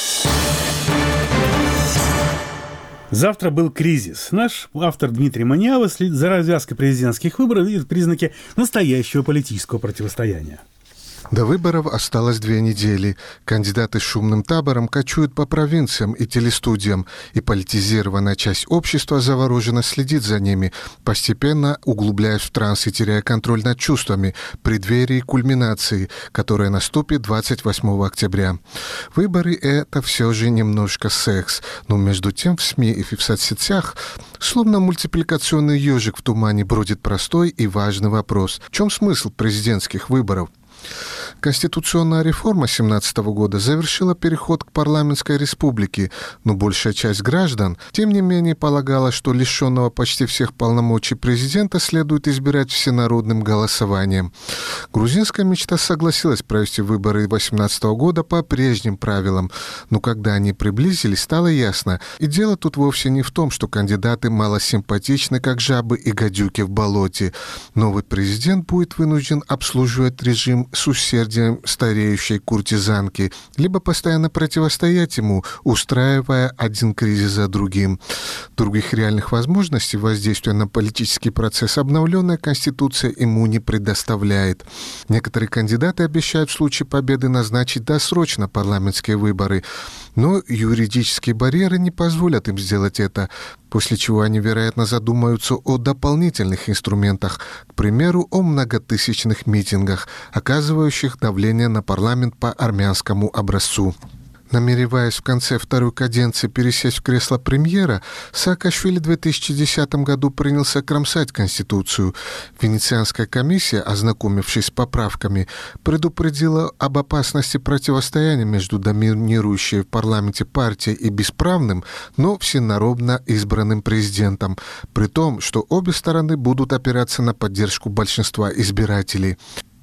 Завтра был кризис. Наш автор Дмитрий Маниава следит за развязкой президентских выборов и видит признаки настоящего политического противостояния. До выборов осталось две недели. Кандидаты с шумным табором кочуют по провинциям и телестудиям, и политизированная часть общества завороженно следит за ними, постепенно углубляясь в транс и теряя контроль над чувствами, преддверии кульминации, которая наступит двадцать восьмого октября. Выборы — это все же немножко секс, но между тем в СМИ и в соцсетях словно мультипликационный ежик в тумане бродит простой и важный вопрос. В чем смысл президентских выборов? Конституционная реформа две тысячи семнадцатого года завершила переход к парламентской республике, но большая часть граждан, тем не менее, полагала, что лишенного почти всех полномочий президента следует избирать всенародным голосованием. Грузинская мечта согласилась провести выборы две тысячи восемнадцатого года по прежним правилам, но когда они приблизились, стало ясно, и дело тут вовсе не в том, что кандидаты малосимпатичны, как жабы и гадюки в болоте. Новый президент будет вынужден обслуживать режим с усердием стареющей куртизанки, либо постоянно противостоять ему, устраивая один кризис за другим. Других реальных возможностей воздействия на политический процесс обновленная Конституция ему не предоставляет. Некоторые кандидаты обещают в случае победы назначить досрочно парламентские выборы, но юридические барьеры не позволят им сделать это, после чего они, вероятно, задумаются о дополнительных инструментах, к примеру, о многотысячных митингах, оказывающих давление на парламент по армянскому образцу. Намереваясь в конце второй каденции пересесть в кресло премьера, Саакашвили в две тысячи десятом году принялся кромсать Конституцию. Венецианская комиссия, ознакомившись с поправками, предупредила об опасности противостояния между доминирующей в парламенте партией и бесправным, но всенародно избранным президентом, при том, что обе стороны будут опираться на поддержку большинства избирателей.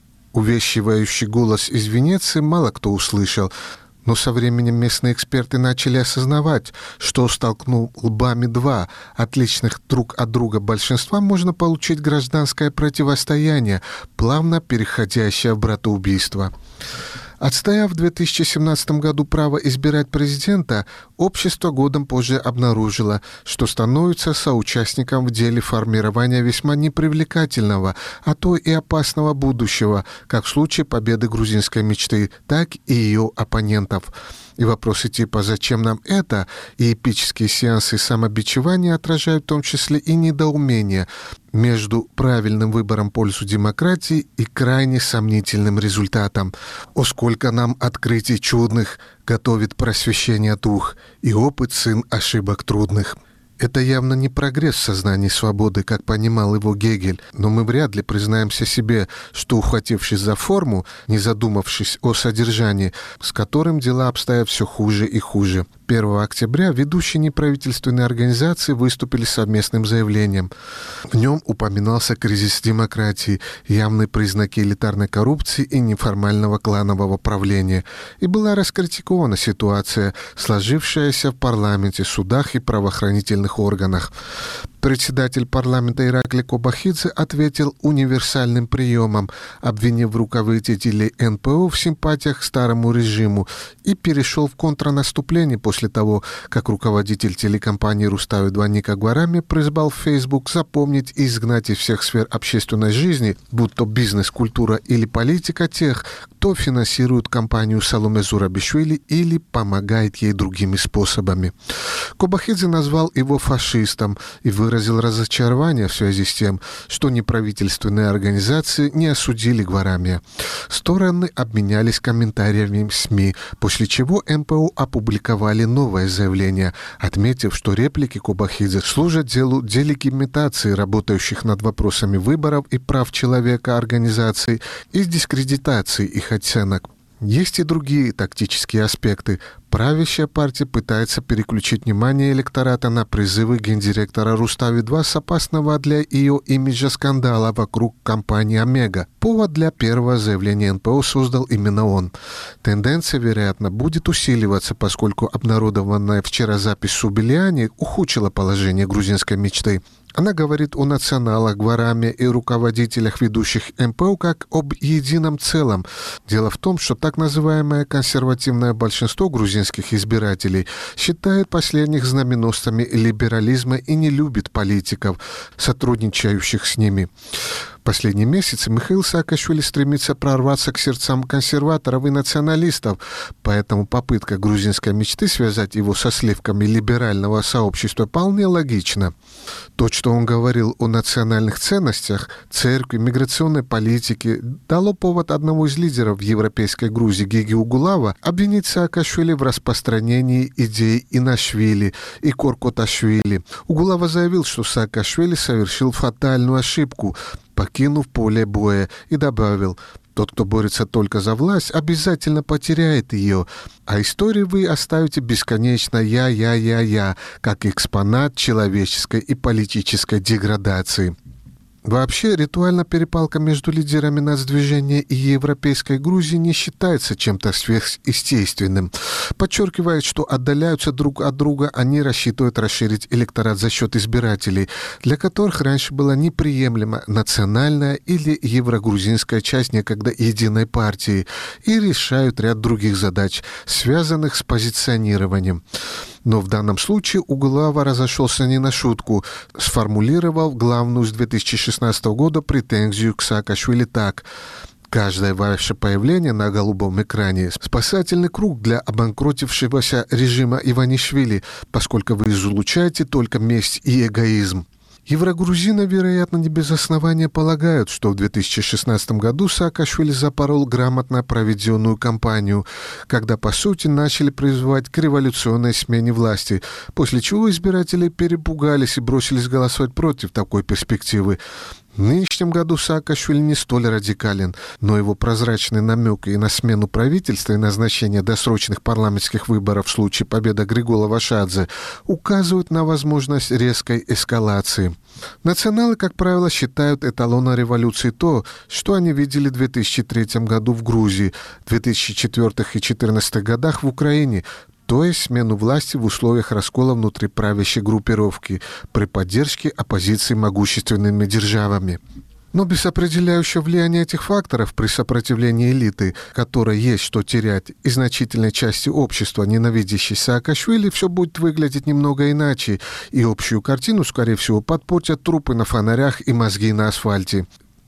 Увещевающий голос из Венеции мало кто услышал, но со временем местные эксперты начали осознавать, что, столкнув лбами два отличных друг от друга большинства, можно получить гражданское противостояние, плавно переходящее в братоубийство. Отстояв в две тысячи семнадцатом году право избирать президента, общество годом позже обнаружило, что становится соучастником в деле формирования весьма непривлекательного, а то и опасного будущего, как в случае победы грузинской мечты, так и ее оппонентов. И вопросы типа «зачем нам это?» и эпические сеансы самобичевания отражают в том числе и недоумение между правильным выбором в пользу демократии и крайне сомнительным результатом. О, сколько нам открытий чудных готовит просвещение дух, и опыт сын ошибок трудных. Это явно не прогресс в сознании свободы, как понимал его Гегель, но мы вряд ли признаемся себе, что, ухватившись за форму, не задумавшись о содержании, с которым дела обстоят все хуже и хуже. первого октября ведущие неправительственные организации выступили с совместным заявлением. В нем упоминался кризис демократии, явные признаки элитарной коррупции и неформального кланового правления. И была раскритикована ситуация, сложившаяся в парламенте, судах и правоохранительных органах. Председатель парламента Ираклий Кобахидзе ответил универсальным приемом, обвинив руководителей эн пэ о в симпатиях к старому режиму, и перешел в контрнаступление после того, как руководитель телекомпании «Рустави два» Ника Гварами призвал Facebook запомнить и изгнать из всех сфер общественной жизни, будь то бизнес, культура или политика, тех, кто финансирует компанию Саломе Зурабишвили или помогает ей другими способами. Кобахидзе назвал его фашистом и выразил разочарование в связи с тем, что неправительственные организации не осудили Гварамия. Стороны обменялись комментариями в СМИ, после чего эн пэ о опубликовали новое заявление, отметив, что реплики Кобахидзе служат делу делегитимации работающих над вопросами выборов и прав человека организаций и дискредитации их оценок. Есть и другие тактические аспекты. Правящая партия пытается переключить внимание электората на призывы гендиректора Рустави два с опасного для ее имиджа скандала вокруг компании «Омега». Повод для первого заявления эн пэ о создал именно он. Тенденция, вероятно, будет усиливаться, поскольку обнародованная вчера запись Субелиани ухудшила положение грузинской мечты. Она говорит о националах, Гвараме и руководителях ведущих эм пэ о как об едином целом. Дело в том, что так называемое консервативное большинство грузинских избирателей считает последних знаменосцами либерализма и не любит политиков, сотрудничающих с ними. В последние месяцы Михаил Саакашвили стремится прорваться к сердцам консерваторов и националистов, поэтому попытка грузинской мечты связать его со сливками либерального сообщества вполне логична. То, что он говорил о национальных ценностях, церкви, миграционной политике, дало повод одному из лидеров европейской Грузии Гиги Угулава обвинить Саакашвили в распространении идей Инашвили и Коркоташвили. Угулава заявил, что Саакашвили совершил фатальную ошибку, покинув поле боя, и добавил: «Тот, кто борется только за власть, обязательно потеряет ее, а истории вы оставите бесконечно я-я-я-я, как экспонат человеческой и политической деградации». Вообще, ритуальная перепалка между лидерами нацдвижения и европейской Грузии не считается чем-то сверхъестественным. Подчеркивает, что отдаляются друг от друга, они рассчитывают расширить электорат за счет избирателей, для которых раньше была неприемлема национальная или еврогрузинская часть некогда единой партии, и решают ряд других задач, связанных с позиционированием. Но в данном случае Угулава разошелся не на шутку, сформулировал главную с две тысячи шестнадцатого года претензию к Саакашвили так: «Каждое ваше появление на голубом экране – спасательный круг для обанкротившегося режима Иванишвили, поскольку вы излучаете только месть и эгоизм». Еврогрузины, вероятно, не без основания полагают, что в две тысячи шестнадцатом году Саакашвили запорол грамотно проведенную кампанию, когда, по сути, начали призывать к революционной смене власти, после чего избиратели перепугались и бросились голосовать против такой перспективы. В нынешнем году Саакашвили не столь радикален, но его прозрачные намеки и на смену правительства и назначение досрочных парламентских выборов в случае победы Григола Вашадзе указывают на возможность резкой эскалации. Националы, как правило, считают эталоном революции то, что они видели в две тысячи третьем году в Грузии, в две тысячи четвёртом и две тысячи четырнадцатом годах в Украине, то есть смену власти в условиях раскола внутри правящей группировки при поддержке оппозиции могущественными державами. Но без определяющего влияния этих факторов при сопротивлении элиты, которой есть что терять, и значительной части общества, ненавидящей Саакашвили, все будет выглядеть немного иначе, и общую картину, скорее всего, подпортят трупы на фонарях и мозги на асфальте.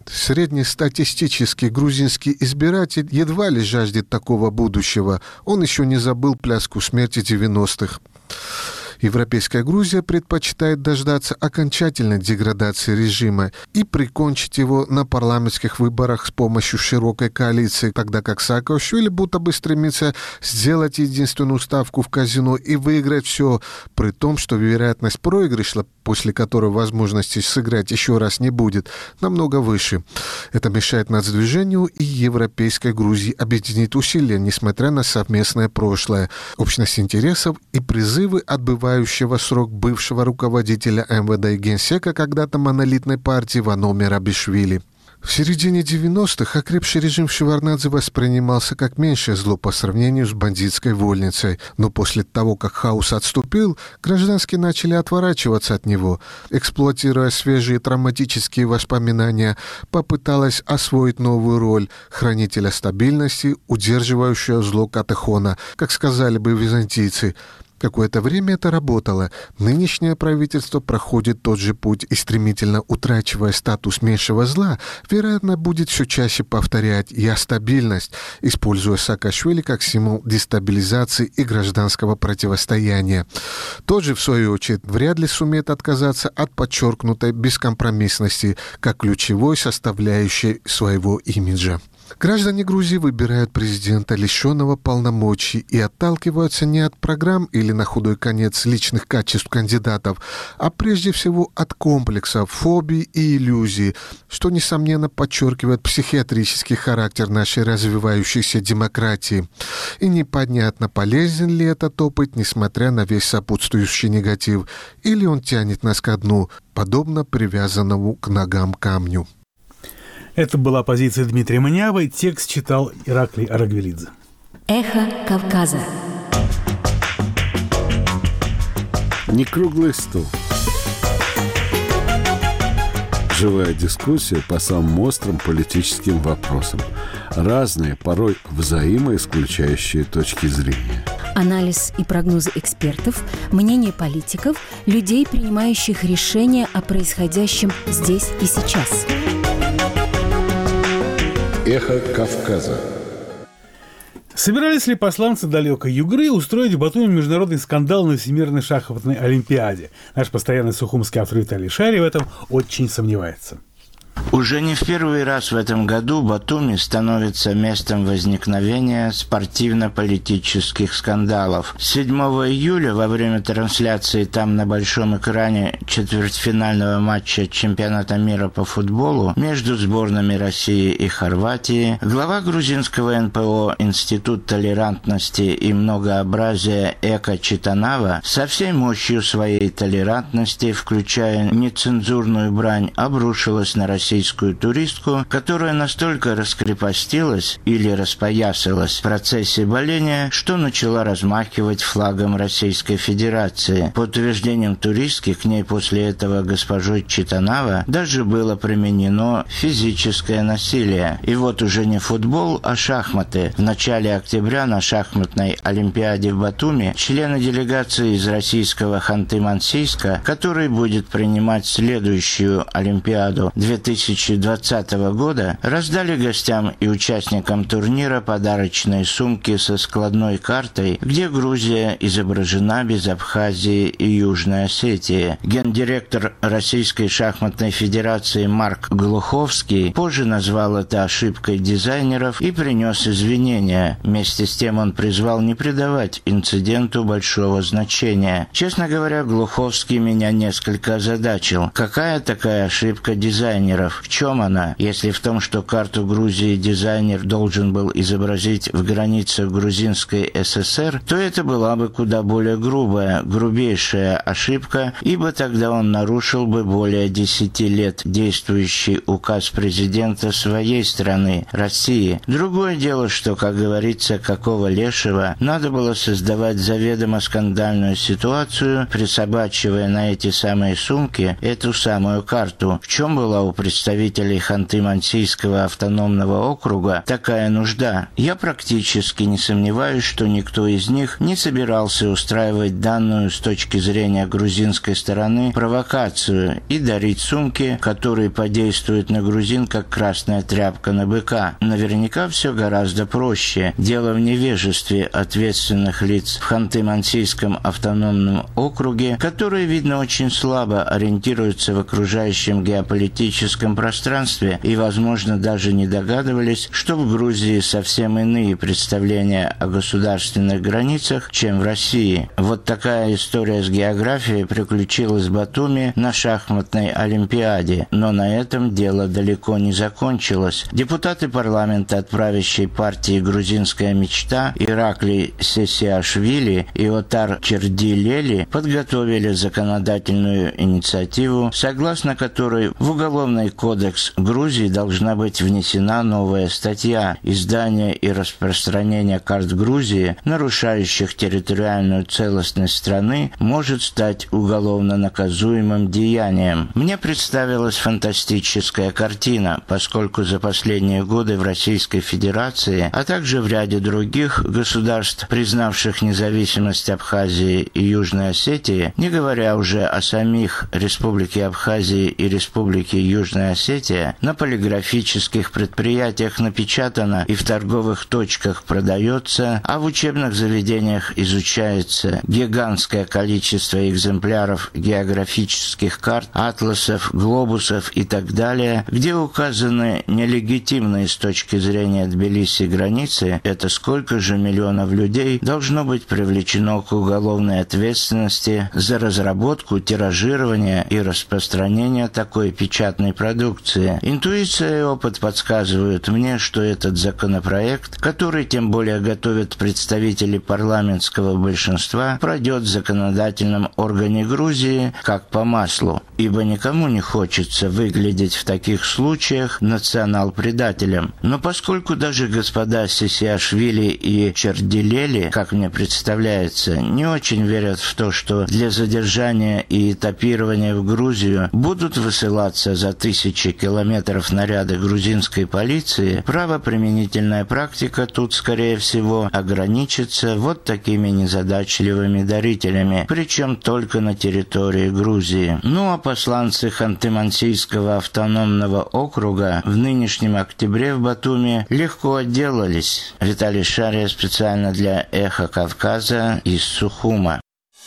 Среднестатистический грузинский избиратель едва ли жаждет такого будущего. Он еще не забыл пляску смерти девяностых. Европейская Грузия предпочитает дождаться окончательной деградации режима и прикончить его на парламентских выборах с помощью широкой коалиции, тогда как Саакашвили будто бы стремится сделать единственную ставку в казино и выиграть все, при том, что вероятность проигрыша, после которой возможности сыграть еще раз не будет, намного выше. Это мешает нацдвижению и Европейской Грузии объединить усилия, несмотря на совместное прошлое, общность интересов и призывы отбывать срок бывшего руководителя эм вэ дэ и генсека когда-то монолитной партии Вано Мерабишвили. В середине девяностых окрепший режим Шеварднадзе воспринимался как меньшее зло по сравнению с бандитской вольницей. Но после того, как хаос отступил, гражданские начали отворачиваться от него. Эксплуатируя свежие травматические воспоминания, попыталась освоить новую роль хранителя стабильности, удерживающего зло Катехона, как сказали бы византийцы. Какое-то время это работало. Нынешнее правительство проходит тот же путь и, стремительно утрачивая статус меньшего зла, вероятно, будет все чаще повторять «я стабильность», используя Саакашвили как символ дестабилизации и гражданского противостояния. Тот же, в свою очередь, вряд ли сумеет отказаться от подчеркнутой бескомпромиссности как ключевой составляющей своего имиджа. Граждане Грузии выбирают президента, лишенного полномочий, и отталкиваются не от программ или, на худой конец, личных качеств кандидатов, а прежде всего от комплексов, фобий и иллюзий, что, несомненно, подчеркивает психиатрический характер нашей развивающейся демократии. И непонятно, полезен ли этот опыт, несмотря на весь сопутствующий негатив, или он тянет нас ко дну, подобно привязанному к ногам камню. Это была позиция Дмитрия Маниава, и текст читал Ираклий Арагвелидзе. Эхо Кавказа. Не круглый стол. Живая дискуссия по самым острым политическим вопросам. Разные, порой взаимоисключающие точки зрения. Анализ и прогнозы экспертов, мнения политиков, людей, принимающих решения о происходящем здесь и сейчас. Эхо Кавказа. Собирались ли посланцы далекой Югры устроить в Батуми международный скандал на Всемирной шахматной олимпиаде? Наш постоянный сухумский автор Виталий Шарий в этом очень сомневается. Уже не в первый раз в этом году Батуми становится местом возникновения спортивно-политических скандалов. седьмого июля во время трансляции там на большом экране четвертьфинального матча чемпионата мира по футболу между сборными России и Хорватии глава грузинского эн пэ о Институт толерантности и многообразия Эка Читанава со всей мощью своей толерантности, включая нецензурную брань, обрушилась на Россию российскую туристку, которая настолько раскрепостилась или распоясалась в процессе боления, что начала размахивать флагом Российской Федерации. По утверждениям туристки, к ней после этого госпожой Читанава даже было применено физическое насилие. И вот уже не футбол, а шахматы. В начале октября на шахматной олимпиаде в Батуми члены делегации из российского Ханты-Мансийска, который будет принимать следующую олимпиаду две тысячи двадцатого года, раздали гостям и участникам турнира подарочные сумки со складной картой, где Грузия изображена без Абхазии и Южной Осетии. Гендиректор Российской шахматной федерации Марк Глуховский позже назвал это ошибкой дизайнеров и принес извинения. Вместе с тем он призвал не придавать инциденту большого значения. Честно говоря, Глуховский меня несколько озадачил. Какая такая ошибка дизайнеров? В чем она? Если в том, что карту Грузии дизайнер должен был изобразить в границах грузинской эс эс эр, то это была бы куда более грубая, грубейшая ошибка, ибо тогда он нарушил бы более десяти лет действующий указ президента своей страны, России. Другое дело, что, как говорится, какого лешего, надо было создавать заведомо скандальную ситуацию, присобачивая на эти самые сумки эту самую карту. В чем была у представителей Ханты-Мансийского автономного округа такая нужда? Я практически не сомневаюсь, что никто из них не собирался устраивать данную с точки зрения грузинской стороны провокацию и дарить сумки, которые подействуют на грузин как красная тряпка на быка. Наверняка все гораздо проще. Дело в невежестве ответственных лиц в Ханты-Мансийском автономном округе, которые, видно, очень слабо ориентируются в окружающем геополитическом пространстве и, возможно, даже не догадывались, что в Грузии совсем иные представления о государственных границах, чем в России. Вот такая история с географией приключилась в Батуми на шахматной олимпиаде, но на этом дело далеко не закончилось. Депутаты парламента от правящей партии «Грузинская мечта» Ираклий Сесиашвили и Отар Чердилели подготовили законодательную инициативу, согласно которой в Уголовный кодекс Грузии должна быть внесена новая статья «Издание и распространение карт Грузии, нарушающих территориальную целостность страны, может стать уголовно наказуемым деянием». Мне представилась фантастическая картина, поскольку за последние годы в Российской Федерации, а также в ряде других государств, признавших независимость Абхазии и Южной Осетии, не говоря уже о самих Республике Абхазии и Республике Южная Осетия, на полиграфических предприятиях напечатано и в торговых точках продается, а в учебных заведениях изучается гигантское количество экземпляров географических карт, атласов, глобусов и так далее, где указаны нелегитимные с точки зрения Тбилиси границы, это сколько же миллионов людей должно быть привлечено к уголовной ответственности за разработку, тиражирование и распространение такой печатной продукции. Интуиция и опыт подсказывают мне, что этот законопроект, который тем более готовят представители парламентского большинства, пройдет в законодательном органе Грузии как по маслу, ибо никому не хочется выглядеть в таких случаях национал-предателем. Но поскольку даже господа Сесиашвили и Чердилели, как мне представляется, не очень верят в то, что для задержания и этапирования в Грузию будут высылаться за тысячи тысячи километров наряда грузинской полиции, правоприменительная практика тут, скорее всего, ограничится вот такими незадачливыми дарителями, причем только на территории Грузии. Ну а посланцы Ханты-Мансийского автономного округа в нынешнем октябре в Батуми легко отделались. Виталий Шария специально для «Эхо Кавказа» из Сухума.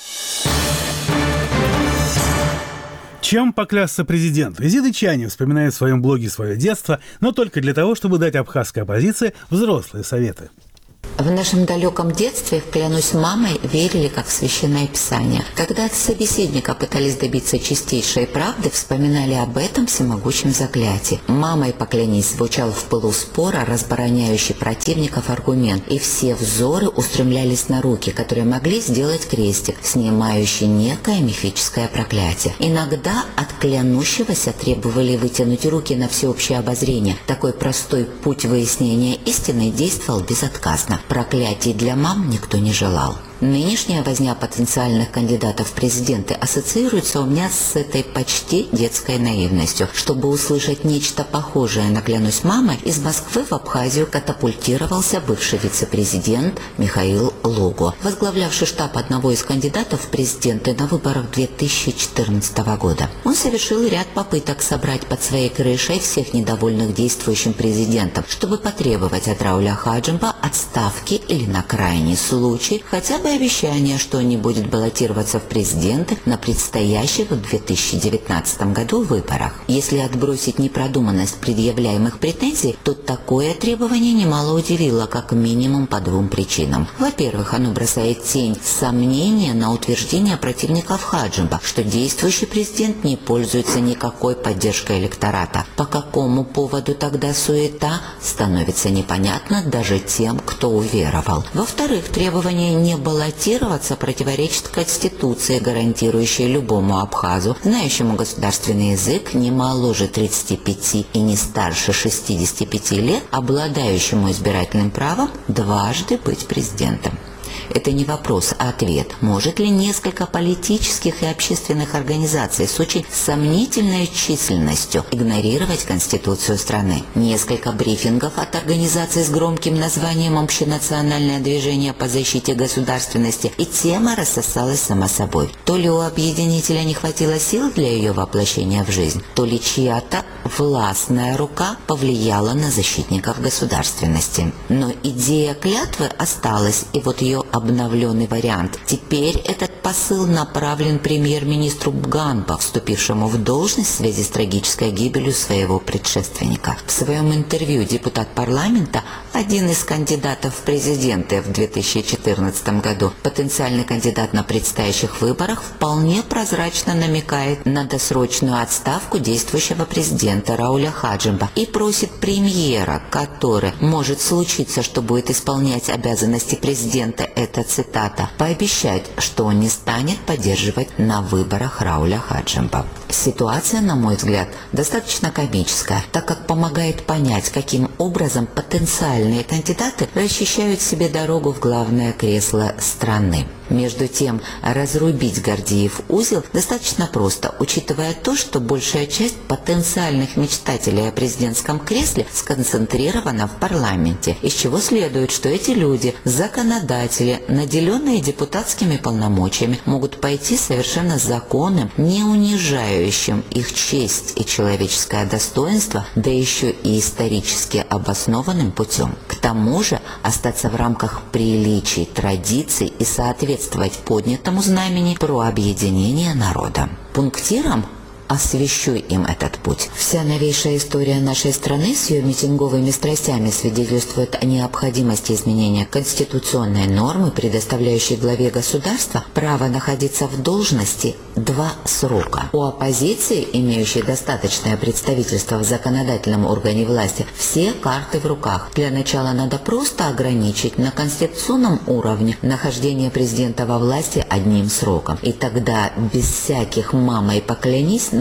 Чем поклясться президент? Изида Чани вспоминает в своем блоге свое детство, но только для того, чтобы дать абхазской оппозиции взрослые советы. В нашем далеком детстве в «Клянусь мамой» верили как в Священное Писание. Когда от собеседника пытались добиться чистейшей правды, вспоминали об этом всемогущем заклятии. «Мамой поклянись» звучал в пылу спора, разбороняющий противников аргумент, и все взоры устремлялись на руки, которые могли сделать крестик, снимающий некое мифическое проклятие. Иногда от клянущегося требовали вытянуть руки на всеобщее обозрение. Такой простой путь выяснения истины действовал безотказно. Проклятий для мам никто не желал. Нынешняя возня потенциальных кандидатов в президенты ассоциируется у меня с этой почти детской наивностью. Чтобы услышать нечто похожее на «Клянусь мамой», из Москвы в Абхазию катапультировался бывший вице-президент Михаил Лого, возглавлявший штаб одного из кандидатов в президенты на выборах две тысячи четырнадцатого года. Он совершил ряд попыток собрать под своей крышей всех недовольных действующим президентом, чтобы потребовать от Рауля Хаджимба отставки или, на крайний случай, хотя бы обещание, что он не будет баллотироваться в президенты на предстоящих в две тысячи девятнадцатом году выборах. Если отбросить непродуманность предъявляемых претензий, то такое требование немало удивило, как минимум по двум причинам. Во-первых, оно бросает тень сомнения на утверждение противников Хаджимба, что действующий президент не пользуется никакой поддержкой электората. По какому поводу тогда суета, становится непонятно даже тем, кто уверовал. Во-вторых, требование не баллотироваться противоречит Конституции, гарантирующей любому абхазу, знающему государственный язык, не моложе тридцати пяти и не старше шестидесяти пяти лет, обладающему избирательным правом, дважды быть президентом. Это не вопрос, а ответ. Может ли несколько политических и общественных организаций с очень сомнительной численностью игнорировать Конституцию страны? Несколько брифингов от организаций с громким названием «Общенациональное движение по защите государственности», и тема рассосалась сама собой. То ли у объединителя не хватило сил для ее воплощения в жизнь, то ли чья-то властная рука повлияла на защитников государственности. Но идея клятвы осталась, и вот ее обновленный вариант. Теперь этот посыл направлен премьер-министру Бганпа, вступившему в должность в связи с трагической гибелью своего предшественника. В своем интервью депутат парламента, один из кандидатов в президенты в две тысячи четырнадцатом году, потенциальный кандидат на предстоящих выборах, вполне прозрачно намекает на досрочную отставку действующего президента Рауля Хаджимба и просит премьера, который может случиться, что будет исполнять обязанности президента, это цитата, пообещать, что он не станет поддерживать на выборах Рауля Хаджимба. Ситуация, на мой взгляд, достаточно комическая, так как помогает понять, каким образом потенциальные кандидаты расчищают себе дорогу в главное кресло страны. Между тем, разрубить Гордиев узел достаточно просто, учитывая то, что большая часть потенциальных мечтателей о президентском кресле сконцентрирована в парламенте, из чего следует, что эти люди, законодатели, наделенные депутатскими полномочиями, могут пойти совершенно законным, не унижающим их честь и человеческое достоинство, да еще и исторически обоснованным путем. К тому же остаться в рамках приличий, традиций и соответствовать поднятому знамени про объединение народа. Пунктиром освещу им этот путь. Вся новейшая история нашей страны с ее митинговыми страстями свидетельствует о необходимости изменения конституционной нормы, предоставляющей главе государства право находиться в должности два срока. У оппозиции, имеющей достаточное представительство в законодательном органе власти, все карты в руках. Для начала надо просто ограничить на конституционном уровне нахождение президента во власти одним сроком. И тогда без всяких «мамой поклянись»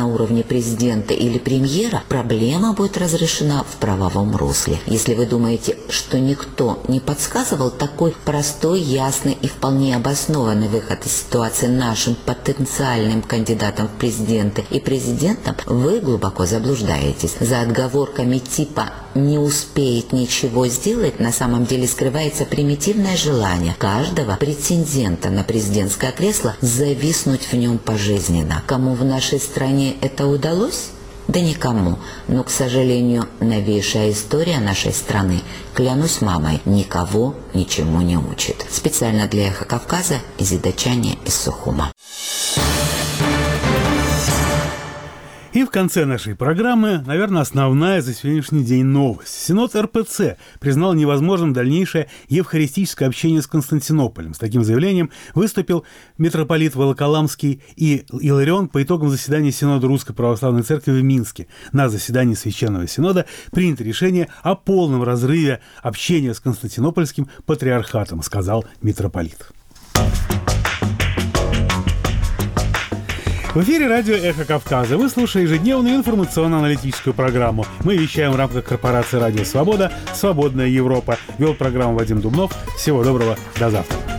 на уровне президента или премьера, проблема будет разрешена в правовом русле. Если вы думаете, что никто не подсказывал такой простой, ясный и вполне обоснованный выход из ситуации нашим потенциальным кандидатам в президенты и президентам, вы глубоко заблуждаетесь. За отговорками типа «не успеет ничего сделать» на самом деле скрывается примитивное желание каждого претендента на президентское кресло зависнуть в нем пожизненно. Кому в нашей стране это удалось? Да никому. Но, к сожалению, новейшая история нашей страны, клянусь мамой, никого ничему не учит. Специально для «Эхо Кавказа» Изида Чани из Сухума. И в конце нашей программы, наверное, основная за сегодняшний день новость. Синод эр пэ цэ признал невозможным дальнейшее евхаристическое общение с Константинополем. С таким заявлением выступил митрополит Волоколамский и Иларион по итогам заседания Синода Русской Православной Церкви в Минске. На заседании Священного Синода принято решение о полном разрыве общения с Константинопольским патриархатом, сказал митрополит. В эфире радио «Эхо Кавказа». Вы слушаете ежедневную информационно-аналитическую программу. Мы вещаем в рамках корпорации «Радио Свобода», «Свободная Европа». Вел программу Вадим Дубнов. Всего доброго. До завтра.